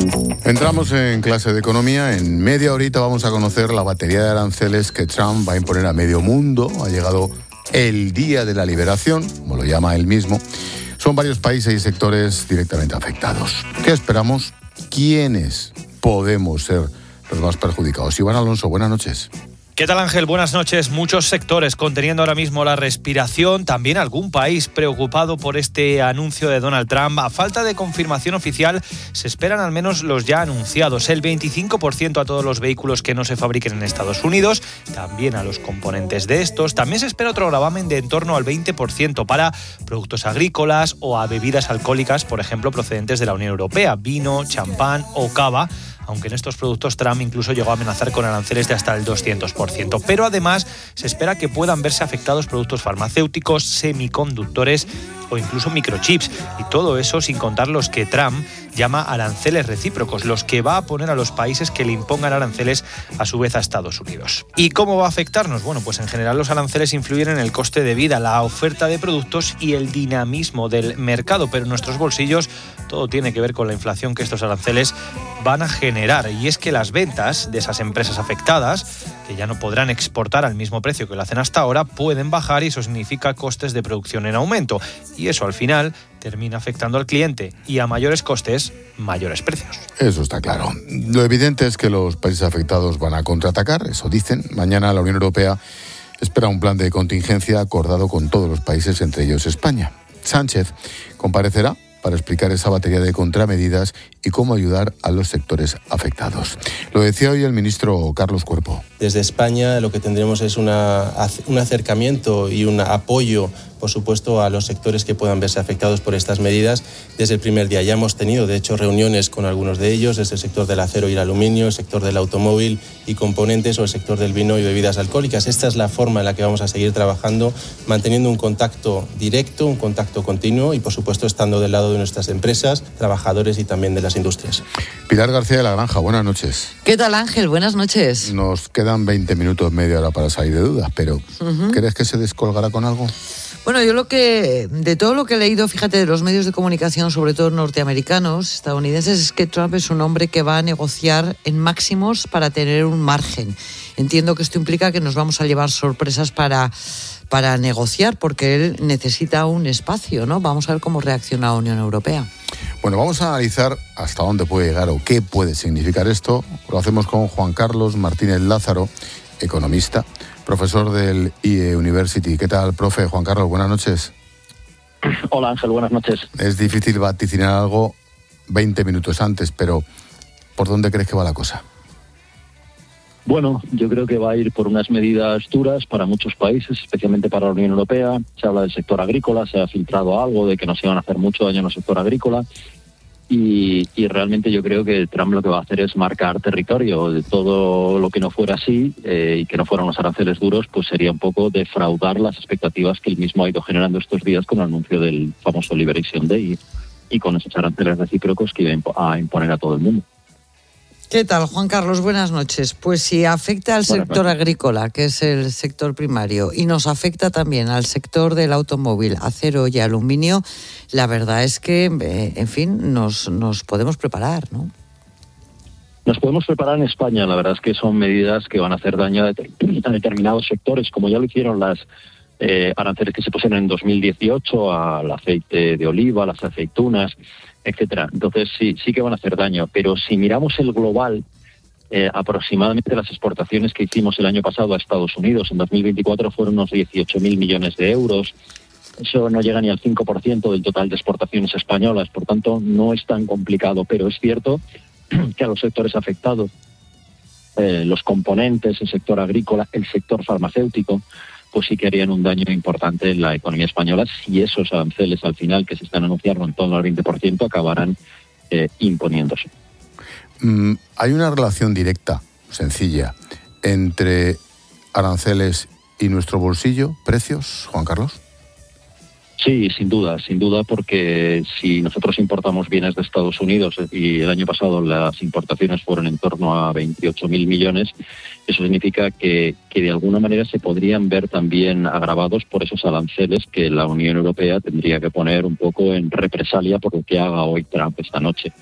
Entramos en clase de economía. En media horita vamos a conocer la batería de aranceles que Trump va a imponer a medio mundo. Ha llegado el día de la liberación, como lo llama él mismo. Son varios países y sectores directamente afectados. ¿Qué esperamos? ¿Quiénes podemos ser los más perjudicados? Iván Alonso, buenas noches. ¿Qué tal, Ángel? Buenas noches. Muchos sectores conteniendo ahora mismo la respiración, también algún país preocupado por este anuncio de Donald Trump. A falta de confirmación oficial, se esperan al menos los ya anunciados, el veinticinco por ciento a todos los vehículos que no se fabriquen en Estados Unidos, también a los componentes de estos. También se espera otro gravamen de en torno al veinte por ciento para productos agrícolas o a bebidas alcohólicas, por ejemplo, procedentes de la Unión Europea, vino, champán o cava, aunque en estos productos Trump incluso llegó a amenazar con aranceles de hasta el doscientos por ciento. Pero además se espera que puedan verse afectados productos farmacéuticos, semiconductores o incluso microchips. Y todo eso sin contar los que Trump llama aranceles recíprocos, los que va a poner a los países que le impongan aranceles a su vez a Estados Unidos. ¿Y cómo va a afectarnos? Bueno, pues en general los aranceles influyen en el coste de vida, la oferta de productos y el dinamismo del mercado, pero en nuestros bolsillos todo tiene que ver con la inflación que estos aranceles van a generar. Y es que las ventas de esas empresas afectadas, que ya no podrán exportar al mismo precio que lo hacen hasta ahora, pueden bajar y eso significa costes de producción en aumento. Y eso al final termina afectando al cliente y a mayores costes, mayores precios. Eso está claro. Lo evidente es que los países afectados van a contraatacar, eso dicen. Mañana la Unión Europea espera un plan de contingencia acordado con todos los países, entre ellos España. Sánchez comparecerá para explicar esa batería de contramedidas y cómo ayudar a los sectores afectados. Lo decía hoy el ministro Carlos Cuerpo. Desde España lo que tendremos es una, un acercamiento y un apoyo, por supuesto, a los sectores que puedan verse afectados por estas medidas desde el primer día. Ya hemos tenido, de hecho, reuniones con algunos de ellos, desde el sector del acero y el aluminio, el sector del automóvil y componentes o el sector del vino y bebidas alcohólicas. Esta es la forma en la que vamos a seguir trabajando, manteniendo un contacto directo, un contacto continuo y, por supuesto, estando del lado de nuestras empresas, trabajadores y también de las industrias. Pilar García de la Granja, buenas noches. ¿Qué tal, Ángel? Buenas noches. Nos quedan veinte minutos, media hora para salir de dudas, pero uh-huh. ¿crees que se descolgará con algo? Bueno, yo lo que, de todo lo que he leído, fíjate, de los medios de comunicación, sobre todo norteamericanos, estadounidenses, es que Trump es un hombre que va a negociar en máximos para tener un margen. Entiendo que esto implica que nos vamos a llevar sorpresas para, para negociar, porque él necesita un espacio, ¿no? Vamos a ver cómo reacciona la Unión Europea. Bueno, vamos a analizar hasta dónde puede llegar o qué puede significar esto. Lo hacemos con Juan Carlos Martínez Lázaro, economista, profesor del I E University. ¿Qué tal, profe? Juan Carlos, buenas noches. Hola, Ángel, buenas noches. Es difícil vaticinar algo veinte minutos antes, pero ¿por dónde crees que va la cosa? Bueno, yo creo que va a ir por unas medidas duras para muchos países, especialmente para la Unión Europea. Se habla del sector agrícola, se ha filtrado algo de que nos iban a hacer mucho daño en el sector agrícola. Y, y realmente yo creo que Trump lo que va a hacer es marcar territorio. De todo lo que no fuera así eh, y que no fueran los aranceles duros, pues sería un poco defraudar las expectativas que él mismo ha ido generando estos días con el anuncio del famoso Liberation Day y con esos aranceles recíprocos que iba a imponer a todo el mundo. ¿Qué tal, Juan Carlos? Buenas noches. Pues si afecta al Buenas sector noches. agrícola, que es el sector primario, y nos afecta también al sector del automóvil, acero y aluminio, la verdad es que, eh, en fin, nos, nos podemos preparar, ¿no? Nos podemos preparar en España. La verdad es que son medidas que van a hacer daño a, det- a determinados sectores, como ya lo hicieron las eh, aranceles que se pusieron en dos mil dieciocho al aceite de oliva, las aceitunas, etcétera. Entonces sí, sí que van a hacer daño, pero si miramos el global, eh, aproximadamente las exportaciones que hicimos el año pasado a Estados Unidos en dos mil veinticuatro fueron unos dieciocho mil millones de euros. Eso no llega ni al cinco por ciento del total de exportaciones españolas, por tanto no es tan complicado, pero es cierto que a los sectores afectados, eh, los componentes, el sector agrícola, el sector farmacéutico, pues sí que harían un daño importante en la economía española si esos aranceles al final que se están anunciando en torno al veinte por ciento acabarán eh, imponiéndose. Mm, hay una relación directa, sencilla, entre aranceles y nuestro bolsillo, precios, Juan Carlos. Sí, sin duda, sin duda, porque si nosotros importamos bienes de Estados Unidos y el año pasado las importaciones fueron en torno a veintiocho mil millones, eso significa que, que de alguna manera se podrían ver también agravados por esos aranceles que la Unión Europea tendría que poner un poco en represalia por lo que haga hoy Trump esta noche.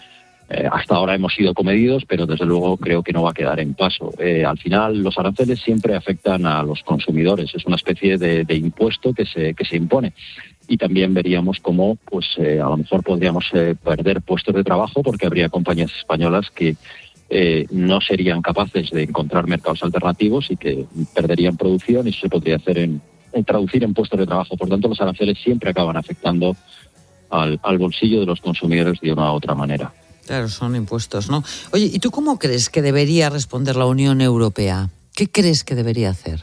Eh, hasta ahora hemos sido comedidos, pero desde luego creo que no va a quedar en paso. Eh, al final, los aranceles siempre afectan a los consumidores. Es una especie de, de impuesto que se, que se impone. Y también veríamos cómo, pues, eh, a lo mejor podríamos eh, perder puestos de trabajo porque habría compañías españolas que eh, no serían capaces de encontrar mercados alternativos y que perderían producción, y eso se podría hacer en, en traducir en puestos de trabajo. Por tanto, los aranceles siempre acaban afectando al, al bolsillo de los consumidores de una u otra manera. Claro, son impuestos, ¿no? Oye, ¿y tú cómo crees que debería responder la Unión Europea? ¿Qué crees que debería hacer?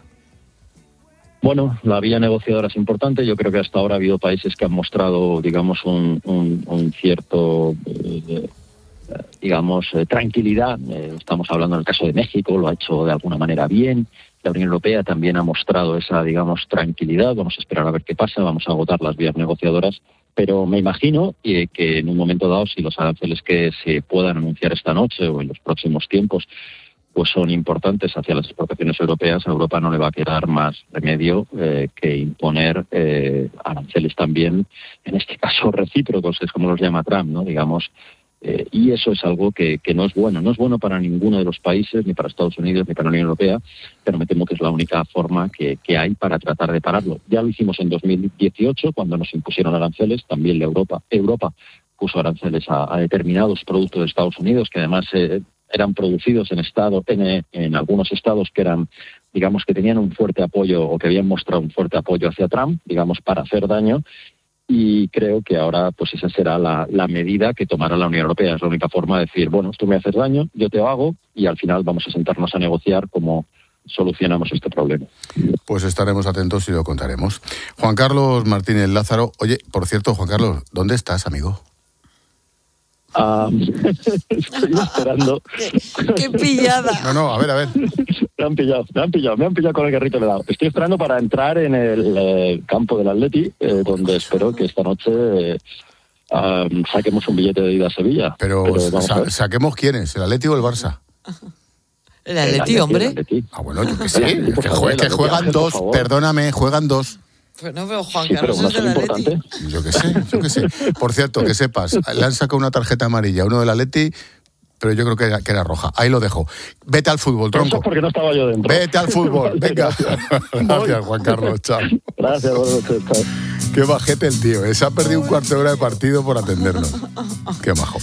Bueno, la vía negociadora es importante. Yo creo que hasta ahora ha habido países que han mostrado, digamos, un, un, un cierto, eh, digamos, eh, tranquilidad. Eh, estamos hablando en el caso de México, lo ha hecho de alguna manera bien. La Unión Europea también ha mostrado esa, digamos, tranquilidad. Vamos a esperar a ver qué pasa, vamos a agotar las vías negociadoras. Pero me imagino eh, que en un momento dado, si los aranceles que se puedan anunciar esta noche o en los próximos tiempos pues son importantes hacia las exportaciones europeas, a Europa no le va a quedar más remedio eh, que imponer eh, aranceles también, en este caso recíprocos, es como los llama Trump, ¿no? Digamos, eh, y eso es algo que, que no es bueno. No es bueno para ninguno de los países, ni para Estados Unidos, ni para la Unión Europea, pero me temo que es la única forma que, que hay para tratar de pararlo. Ya lo hicimos en dos mil dieciocho, cuando nos impusieron aranceles, también la Europa, Europa puso aranceles a, a determinados productos de Estados Unidos, que además eh, eran producidos en, estado, en, en algunos estados que eran, digamos, que tenían un fuerte apoyo o que habían mostrado un fuerte apoyo hacia Trump, digamos, para hacer daño. Y creo que ahora pues esa será la, la medida que tomará la Unión Europea. Es la única forma de decir, bueno, tú me haces daño, yo te hago, y al final vamos a sentarnos a negociar cómo solucionamos este problema. Pues estaremos atentos y lo contaremos. Juan Carlos Martínez Lázaro. Oye, por cierto, Juan Carlos, ¿dónde estás, amigo? Ah, estoy esperando. ¿Qué, qué pillada? No, no, a ver, a ver. Me han pillado, me han pillado, me han pillado con el carrito de lado. Estoy esperando para entrar en el eh, campo del Atleti, eh, donde espero que esta noche eh, um, saquemos un billete de ida a Sevilla. Pero, Pero sa- ¿saquemos quiénes? ¿El Atleti o el Barça? El Atleti, hombre. El Atleti. Ah, bueno, yo qué sé. Es que, jue- que juegan dos, perdóname, juegan dos. Pues no veo Juan Sí, Carlos pero es del Atleti. Yo qué sé, yo qué sé. Por cierto, que sepas, le han sacado una tarjeta amarilla a uno del Atleti, pero yo creo que era, que era roja. Ahí lo dejo. Vete al fútbol, tronco. Eso es porque no estaba yo dentro. Vete al fútbol, venga. Gracias, Juan Carlos, chao. Gracias, buenas noches, chao. Qué bajete el tío, ¿eh? Se ha perdido un cuarto de hora de partido por atendernos. Qué majo.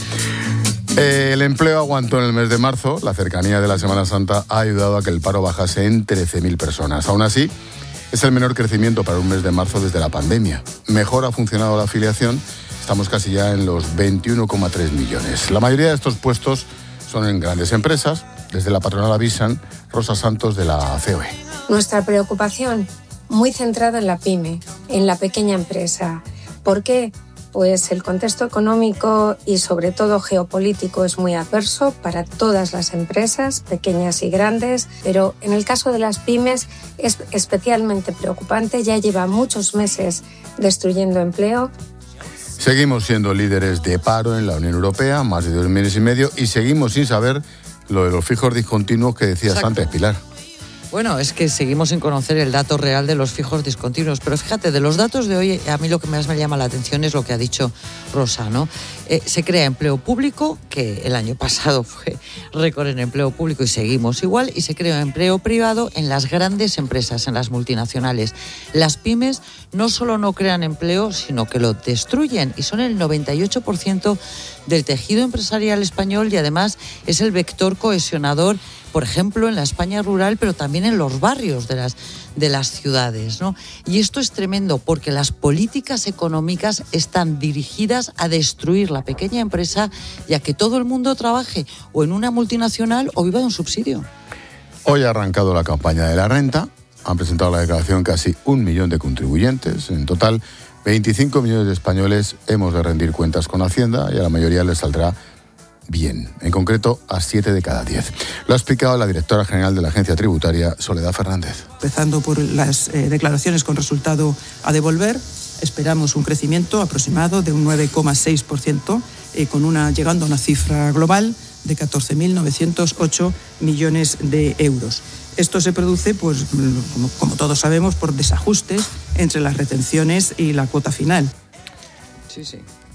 Eh, el empleo aguantó en el mes de marzo. La cercanía de la Semana Santa ha ayudado a que el paro bajase en trece mil personas. Aún así, es el menor crecimiento para un mes de marzo desde la pandemia. Mejor ha funcionado la afiliación. Estamos casi ya en los veintiuno coma tres millones. La mayoría de estos puestos son en grandes empresas. Desde la patronal avisan. Rosa Santos, de la C O E. Nuestra preocupación muy centrada en la pyme, en la pequeña empresa. ¿Por qué? Pues el contexto económico y sobre todo geopolítico es muy adverso para todas las empresas, pequeñas y grandes, pero en el caso de las pymes es especialmente preocupante, ya lleva muchos meses destruyendo empleo. Seguimos siendo líderes de paro en la Unión Europea, más de dos millones y medio, y seguimos sin saber lo de los fijos discontinuos que decías Exacto. antes, Pilar. Bueno, es que seguimos sin conocer el dato real de los fijos discontinuos, pero fíjate, de los datos de hoy, a mí lo que más me llama la atención es lo que ha dicho Rosa, ¿no? Eh, se crea empleo público, que el año pasado fue récord en empleo público y seguimos igual, y se crea empleo privado en las grandes empresas, en las multinacionales. Las pymes no solo no crean empleo, sino que lo destruyen, y son el noventa y ocho por ciento del tejido empresarial español, y además es el vector cohesionador, por ejemplo, en la España rural, pero también en los barrios de las, de las ciudades, ¿no? Y esto es tremendo porque las políticas económicas están dirigidas a destruir la pequeña empresa y a que todo el mundo trabaje o en una multinacional o viva de un subsidio. Hoy ha arrancado la campaña de la renta. Han presentado la declaración casi un millón de contribuyentes. En total, veinticinco millones de españoles hemos de rendir cuentas con Hacienda y a la mayoría les saldrá bien, en concreto a siete de cada diez. Lo ha explicado la directora general de la Agencia Tributaria, Soledad Fernández. Empezando por las eh, declaraciones con resultado a devolver, esperamos un crecimiento aproximado de un nueve coma seis por ciento, eh, con una, llegando a una cifra global de catorce mil novecientos ocho millones de euros. Esto se produce, pues, como, como todos sabemos, por desajustes entre las retenciones y la cuota final. Sí, sí.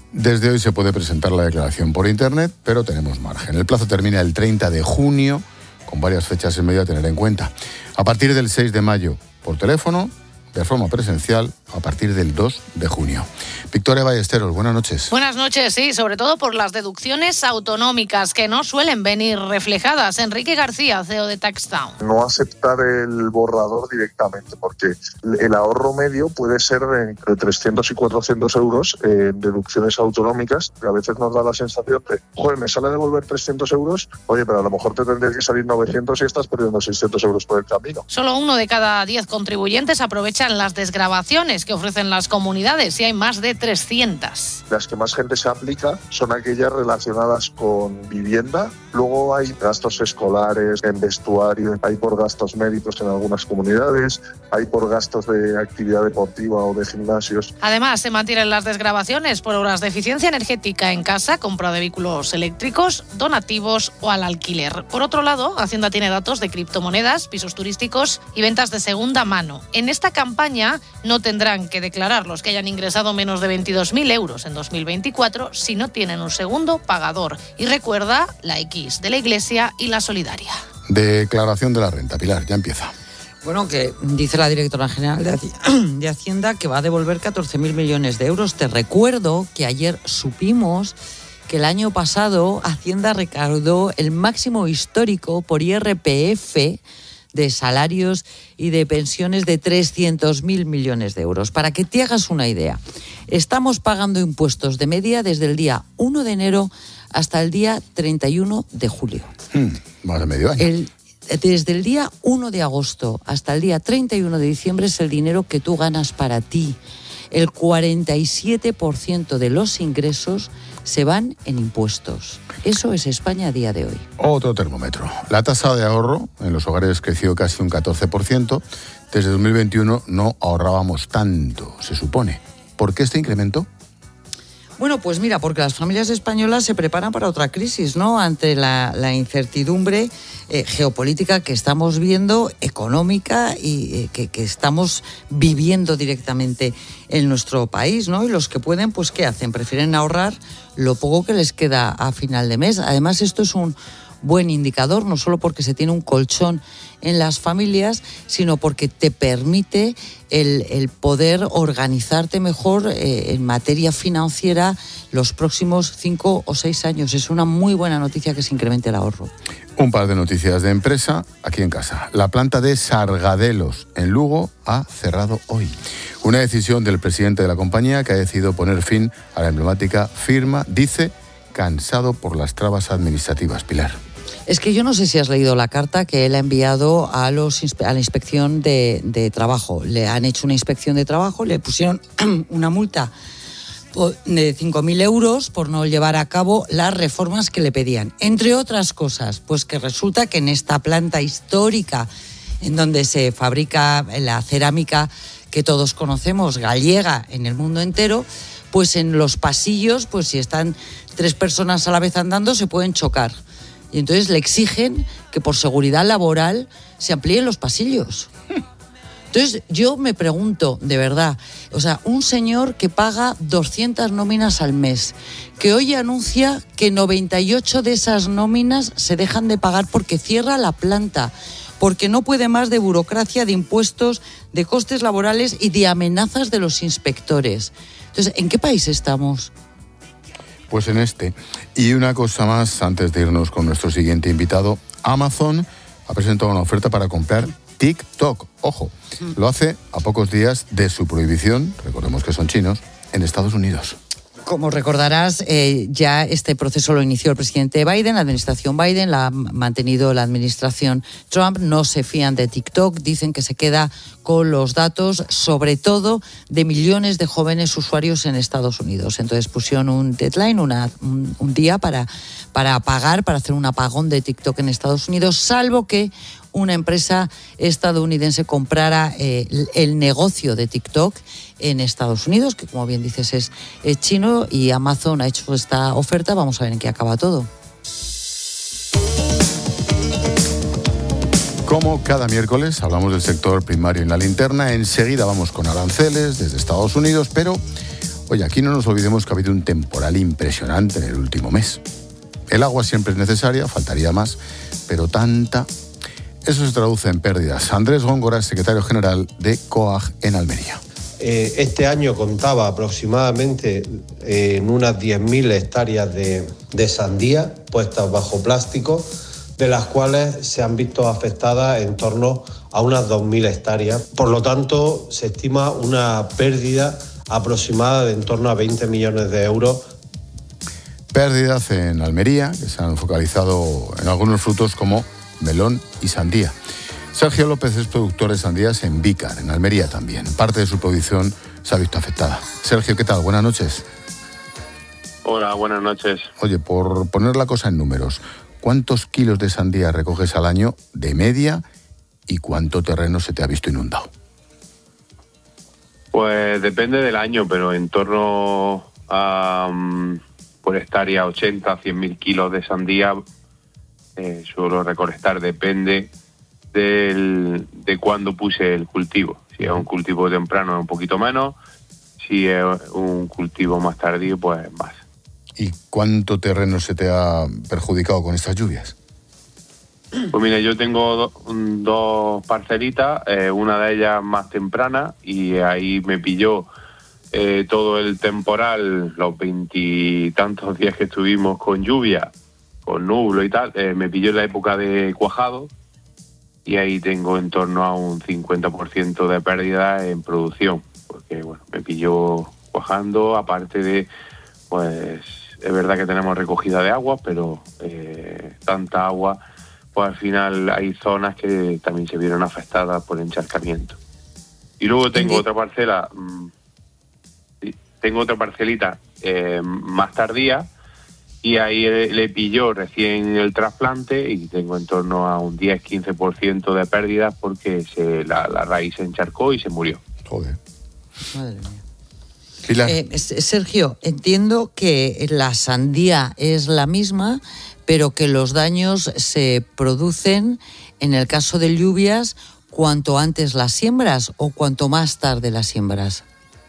Desde hoy se puede presentar la declaración por Internet, pero tenemos margen. El plazo termina el treinta de junio, con varias fechas en medio a tener en cuenta. A partir del seis de mayo, por teléfono, de forma presencial, a partir del dos de junio. Victoria Ballesteros, buenas noches. Buenas noches, sí, sobre todo por las deducciones autonómicas que no suelen venir reflejadas. Enrique García, C E O de Taxtown. No aceptar el borrador directamente, porque el ahorro medio puede ser de entre trescientos y cuatrocientos euros en deducciones autonómicas, que a veces nos da la sensación de, joder, me sale a devolver trescientos euros, oye, pero a lo mejor te tendría que salir novecientos y estás perdiendo seiscientos euros por el camino. Solo uno de cada diez contribuyentes aprovechan las desgravaciones que ofrecen las comunidades y hay más de trescientas. Las que más gente se aplica son aquellas relacionadas con vivienda. Luego hay gastos escolares, en vestuario, hay por gastos médicos en algunas comunidades, hay por gastos de actividad deportiva o de gimnasios. Además, se mantienen las desgravaciones por obras de eficiencia energética en casa, compra de vehículos eléctricos, donativos o al alquiler. Por otro lado, Hacienda tiene datos de criptomonedas, pisos turísticos y ventas de segunda mano. En esta campaña no tendrán que declarar los que hayan ingresado menos de veintidós mil euros en dos mil veinticuatro si no tienen un segundo pagador. Y recuerda la X de la Iglesia y la Solidaria. Declaración de la renta, Pilar, ya empieza. Bueno, que dice la directora general de, Haci- de Hacienda que va a devolver catorce mil millones de euros. Te recuerdo que ayer supimos que el año pasado Hacienda recaudó el máximo histórico por I R P F de salarios y de pensiones de trescientos mil millones de euros. Para que te hagas una idea, estamos pagando impuestos de media desde el día uno de enero hasta el día treinta y uno de julio. Hmm, más de medio año. El, desde el día uno de agosto hasta el día treinta y uno de diciembre es el dinero que tú ganas para ti. El cuarenta y siete por ciento de los ingresos se van en impuestos. Eso es España a día de hoy. Otro termómetro. La tasa de ahorro en los hogares creció casi un catorce por ciento. Desde dos mil veintiuno no ahorrábamos tanto, se supone. ¿Por qué este incremento? Bueno, pues mira, porque las familias españolas se preparan para otra crisis, ¿no? Ante la, la incertidumbre eh, geopolítica que estamos viendo, económica y eh, que, que estamos viviendo directamente en nuestro país, ¿no? Y los que pueden, pues ¿qué hacen? Prefieren ahorrar lo poco que les queda a final de mes. Además, esto es un buen indicador, no solo porque se tiene un colchón en las familias, sino porque te permite el, el poder organizarte mejor eh, en materia financiera los próximos cinco o seis años. Es una muy buena noticia que se incremente el ahorro. Un par de noticias de empresa aquí en casa. La planta de Sargadelos en Lugo ha cerrado hoy. Una decisión del presidente de la compañía que ha decidido poner fin a la emblemática firma, dice, cansado por las trabas administrativas. Pilar. Es que yo no sé si has leído la carta que él ha enviado a, los, a la inspección de, de trabajo. Le han hecho una inspección de trabajo, le pusieron una multa de cinco mil euros por no llevar a cabo las reformas que le pedían. Entre otras cosas, pues que resulta que en esta planta histórica en donde se fabrica la cerámica que todos conocemos, gallega en el mundo entero, pues en los pasillos, pues si están tres personas a la vez andando, se pueden chocar. Y entonces le exigen que por seguridad laboral se amplíen los pasillos. Entonces yo me pregunto, de verdad, o sea, un señor que paga doscientas nóminas al mes, que hoy anuncia que noventa y ocho de esas nóminas se dejan de pagar porque cierra la planta, porque no puede más de burocracia, de impuestos, de costes laborales y de amenazas de los inspectores. Entonces, ¿en qué país estamos? Pues en este. Y una cosa más, antes de irnos con nuestro siguiente invitado. Amazon ha presentado una oferta para comprar TikTok. Ojo, lo hace a pocos días de su prohibición, recordemos que son chinos, en Estados Unidos. Como recordarás, eh, ya este proceso lo inició el presidente Biden, la administración Biden, la ha mantenido la administración Trump. No se fían de TikTok, dicen que se queda con los datos, sobre todo de millones de jóvenes usuarios en Estados Unidos. Entonces pusieron un deadline, una, un, un día para, para apagar, para hacer un apagón de TikTok en Estados Unidos, salvo que una empresa estadounidense comprara eh, el negocio de TikTok en Estados Unidos, que como bien dices es, es chino, y Amazon ha hecho esta oferta. Vamos a ver en qué acaba todo. Como cada miércoles hablamos del sector primario en la linterna, enseguida vamos con aranceles desde Estados Unidos, pero Oye, aquí no nos olvidemos que ha habido un temporal impresionante en el último mes. El agua siempre es necesaria, faltaría más, pero tanta... Eso se traduce en pérdidas. Andrés Góngora, secretario general de COAG en Almería. Eh, este año contaba aproximadamente eh, en unas diez mil hectáreas de, de sandía puestas bajo plástico, de las cuales se han visto afectadas en torno a unas dos mil hectáreas. Por lo tanto, se estima una pérdida aproximada de en torno a veinte millones de euros. Pérdidas en Almería, que se han focalizado en algunos frutos como melón y sandía. Sergio López es productor de sandías en Vícar, en Almería también. Parte de su producción se ha visto afectada. Sergio, ¿qué tal? Buenas noches. Hola, buenas noches. Oye, por poner la cosa en números, ¿cuántos kilos de sandía recoges al año de media y cuánto terreno se te ha visto inundado? Pues depende del año, pero en torno a, um, por hectárea, ochenta a cien mil kilos de sandía eh, suelo recolectar. Depende del, de cuándo puse el cultivo. Si es un cultivo temprano es un poquito menos, si es un cultivo más tardío pues más. ¿Y cuánto terreno se te ha perjudicado con estas lluvias? Pues mira, yo tengo do, dos parcelitas, eh, una de ellas más temprana, y ahí me pilló eh, todo el temporal, los veintitantos días que estuvimos con lluvia, con nublo y tal, eh, me pilló en la época de cuajado, y ahí tengo en torno a un cincuenta por ciento de pérdida en producción, porque bueno, me pilló cuajando, aparte de, pues es verdad que tenemos recogida de agua, pero eh, tanta agua, pues al final hay zonas que también se vieron afectadas por encharcamiento. Y luego tengo otra parcela, tengo otra parcelita eh, más tardía, y ahí le, le pilló recién el trasplante y tengo en torno a un diez a quince por ciento de pérdidas porque se, la, la raíz se encharcó y se murió. Joder. Madre mía. Eh, Sergio, entiendo que la sandía es la misma, pero que los daños se producen, en el caso de lluvias, cuanto antes las siembras o cuanto más tarde las siembras.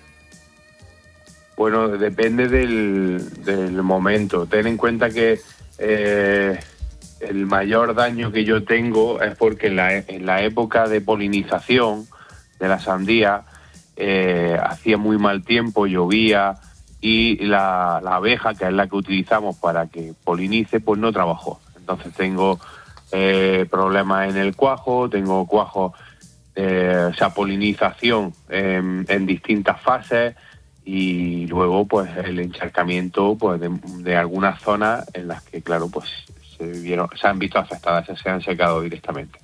Bueno, depende del, del momento. Ten en cuenta que eh, el mayor daño que yo tengo es porque en la, en la época de polinización de la sandía eh, hacía muy mal tiempo, llovía, y la, la abeja, que es la que utilizamos para que polinice, pues no trabajó. Entonces tengo eh, problemas en el cuajo, tengo cuajo, eh, o sea, polinización en, en distintas fases, y luego pues el encharcamiento pues de, de algunas zonas en las que, claro, pues se vieron, se han visto afectadas, se han secado directamente.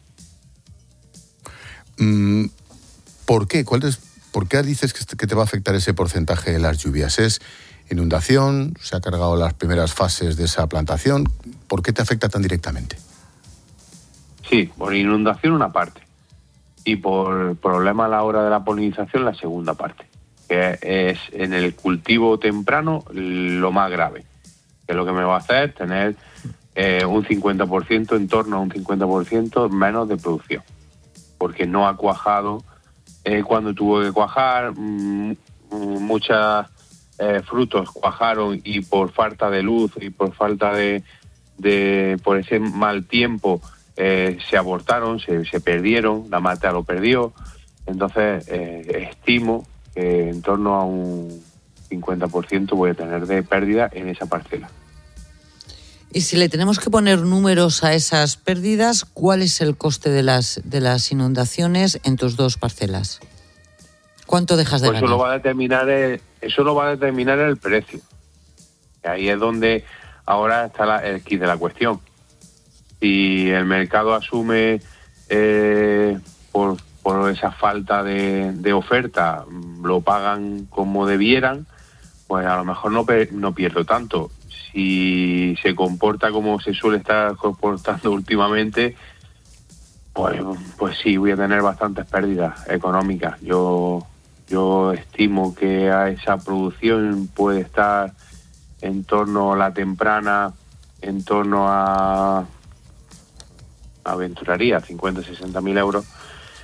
Mm, ¿Por qué? ¿Cuál es? ¿Por qué dices que te va a afectar ese porcentaje de las lluvias? ¿Es inundación? ¿Se ha cargado las primeras fases de esa plantación? ¿Por qué te afecta tan directamente? Sí, por inundación una parte, y por problema a la hora de la polinización la segunda parte, que es en el cultivo temprano lo más grave, que lo que me va a hacer es tener eh, un cincuenta por ciento, en torno a un cincuenta por ciento menos de producción, porque no ha cuajado Eh, cuando tuvo que cuajar, mmm, muchos eh, frutos cuajaron y por falta de luz y por falta de, de por ese mal tiempo eh, se abortaron, se, se perdieron, la mata lo perdió. Entonces eh, estimo que en torno a un cincuenta por ciento voy a tener de pérdida en esa parcela. Y si le tenemos que poner números a esas pérdidas, ¿cuál es el coste de las de las inundaciones en tus dos parcelas? ¿Cuánto dejas de pues ganar? Eso lo va a determinar el, eso lo va a determinar el precio. Y ahí es donde ahora está la, el quid de la cuestión. Si el mercado asume eh, por, por esa falta de, de oferta, lo pagan como debieran, pues a lo mejor no, no pierdo tanto. Si se comporta como se suele estar comportando últimamente, pues, pues sí, voy a tener bastantes pérdidas económicas. Yo, yo estimo que a esa producción puede estar en torno a la temprana, en torno a, aventuraría, cincuenta, sesenta mil euros.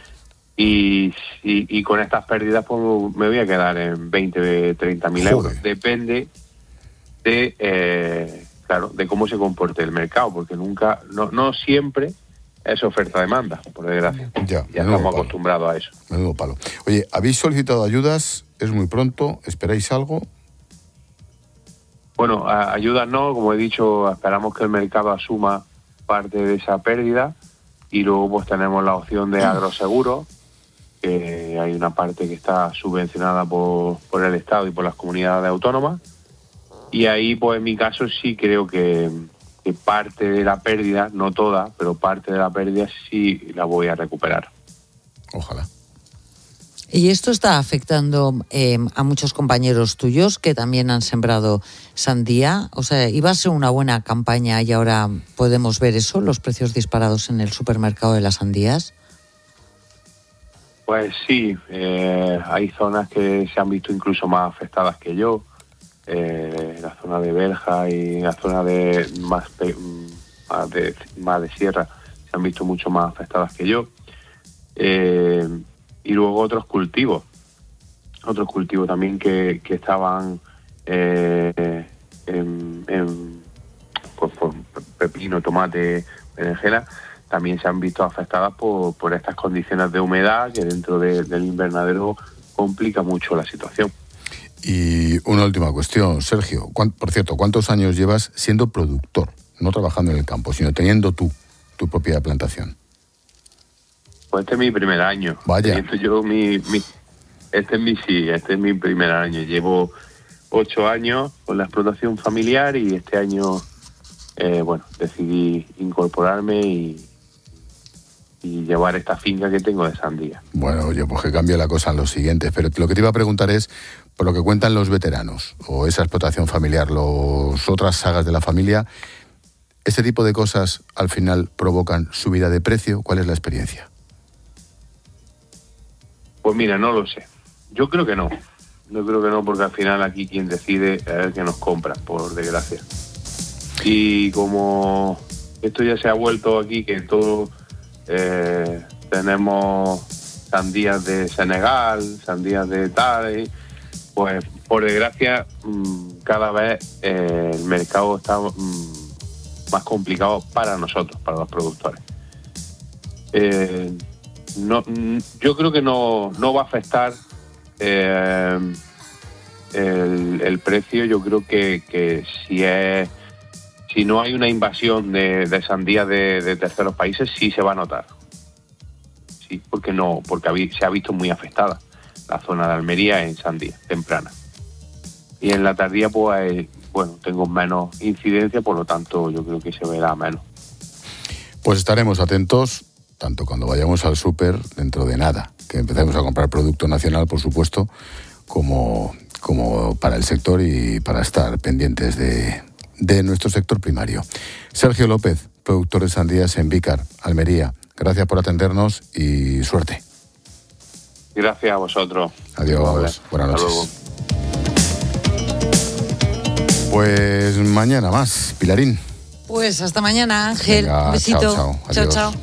y, y, y con estas pérdidas pues me voy a quedar en veinte, treinta mil euros. Depende de, eh, claro, de cómo se comporte el mercado, porque nunca, no, no siempre es oferta-demanda, por desgracia. Ya, ya estamos palo. acostumbrados a eso. Menudo palo. Oye, ¿habéis solicitado ayudas? ¿Es muy pronto? ¿Esperáis algo? Bueno, a, ayudas no, como he dicho, esperamos que el mercado asuma parte de esa pérdida y luego pues tenemos la opción de agroseguro, que hay una parte que está subvencionada por, por el Estado y por las comunidades autónomas, y ahí pues en mi caso sí creo que, que parte de la pérdida, no toda, pero parte de la pérdida sí la voy a recuperar. Ojalá. Y esto está afectando eh, a muchos compañeros tuyos que también han sembrado sandía. O sea, iba a ser una buena campaña y ahora podemos ver eso, los precios disparados en el supermercado de las sandías. Pues sí, eh, hay zonas que se han visto incluso más afectadas que yo. Eh, la zona de Belja y la zona de más, más de más de sierra se han visto mucho más afectadas que yo. Eh, y luego otros cultivos, otros cultivos también que, que estaban eh, en, en pues, por pepino, tomate, berenjena, también se han visto afectadas por, por estas condiciones de humedad que dentro de, del invernadero complica mucho la situación. Y una última cuestión, Sergio. Por cierto, ¿cuántos años llevas siendo productor? No trabajando en el campo, sino teniendo tú tu propia plantación. Pues este es mi primer año. Vaya. Yo, mi, mi, este es mi sí, este es mi primer año. Llevo ocho años con la explotación familiar y este año, eh, bueno, decidí incorporarme y, y llevar esta finca que tengo de sandía. Bueno, oye, pues que cambia la cosa en los siguientes. Pero lo que te iba a preguntar es, por lo que cuentan los veteranos, o esa explotación familiar, las otras sagas de la familia, ¿este tipo de cosas al final provocan subida de precio? ¿Cuál es la experiencia? Pues mira, no lo sé. Yo creo que no. Yo creo que no, porque al final aquí quien decide es el que nos compra, por desgracia. Y como esto ya se ha vuelto aquí, que todos eh, tenemos sandías de Senegal, sandías de tal, pues por desgracia cada vez eh, el mercado está mm, más complicado para nosotros, para los productores. Eh, No, yo creo que no, no va a afectar eh, el, el precio. Yo creo que, que si es si no hay una invasión de, de sandía de, de terceros países, sí se va a notar. Sí, porque no, porque se ha visto muy afectada la zona de Almería en sandía temprana. Y en la tardía, pues, bueno, tengo menos incidencia, por lo tanto, yo creo que se verá menos. Pues estaremos atentos, tanto cuando vayamos al súper dentro de nada, que empecemos a comprar producto nacional, por supuesto, como, como para el sector y para estar pendientes de, de nuestro sector primario. Sergio López, productor de sandías en Vícar, Almería. Gracias por atendernos y suerte. Gracias a vosotros. Adiós. Vale. Buenas noches. Hasta luego. Pues mañana más, Pilarín. Pues hasta mañana, Ángel. Venga, un besito. Chao, chao. Chao, Adiós. chao.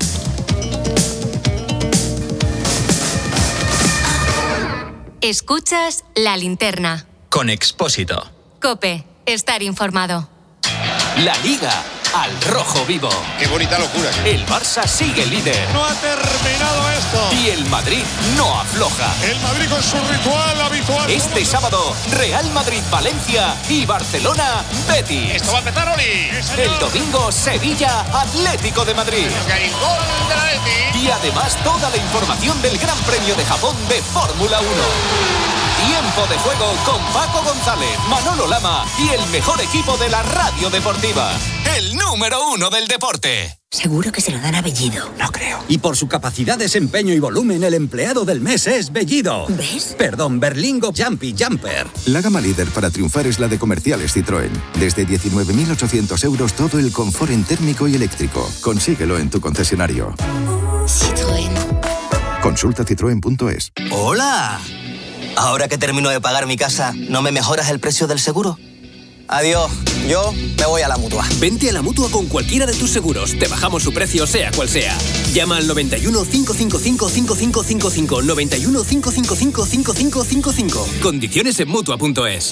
Escuchas La Linterna. Con Expósito. COPE. Estar informado. La Liga al rojo vivo. Qué bonita locura. El Barça sigue líder. No ha terminado esto. Y el Madrid no afloja. El Madrid con su ritual habitual. Este sábado, Real Madrid-Valencia y Barcelona-Betis. Esto va a empezar, Oli. El domingo, Sevilla-Atlético de Madrid. Hay gol de la Betis. Y además toda la información del Gran Premio de Japón de Fórmula uno. Tiempo de juego con Paco González, Manolo Lama y el mejor equipo de la radio deportiva. El número uno del deporte. Seguro que se lo dan a Bellido. No creo. Y por su capacidad, desempeño y volumen, el empleado del mes es Bellido. ¿Ves? Perdón, Berlingo Jumpy Jumper. La gama líder para triunfar es la de Comerciales Citroën. Desde diecinueve mil ochocientos euros todo el confort en térmico y eléctrico. Consíguelo en tu concesionario. Citroën. Consulta citroen punto es. ¡Hola! Ahora que termino de pagar mi casa, ¿no me mejoras el precio del seguro? Adiós, Yo me voy a la Mutua. Vente a la Mutua con cualquiera de tus seguros. Te bajamos su precio, sea cual sea. Llama al noventa y uno, cinco cinco cinco, cinco cinco cinco cinco. noventa y uno, cinco cinco cinco, cinco cinco cinco cinco. Condiciones en Mutua punto es.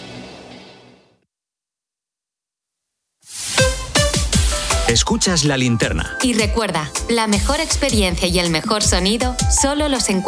Escuchas La Linterna. Y recuerda, la mejor experiencia y el mejor sonido solo los encuentras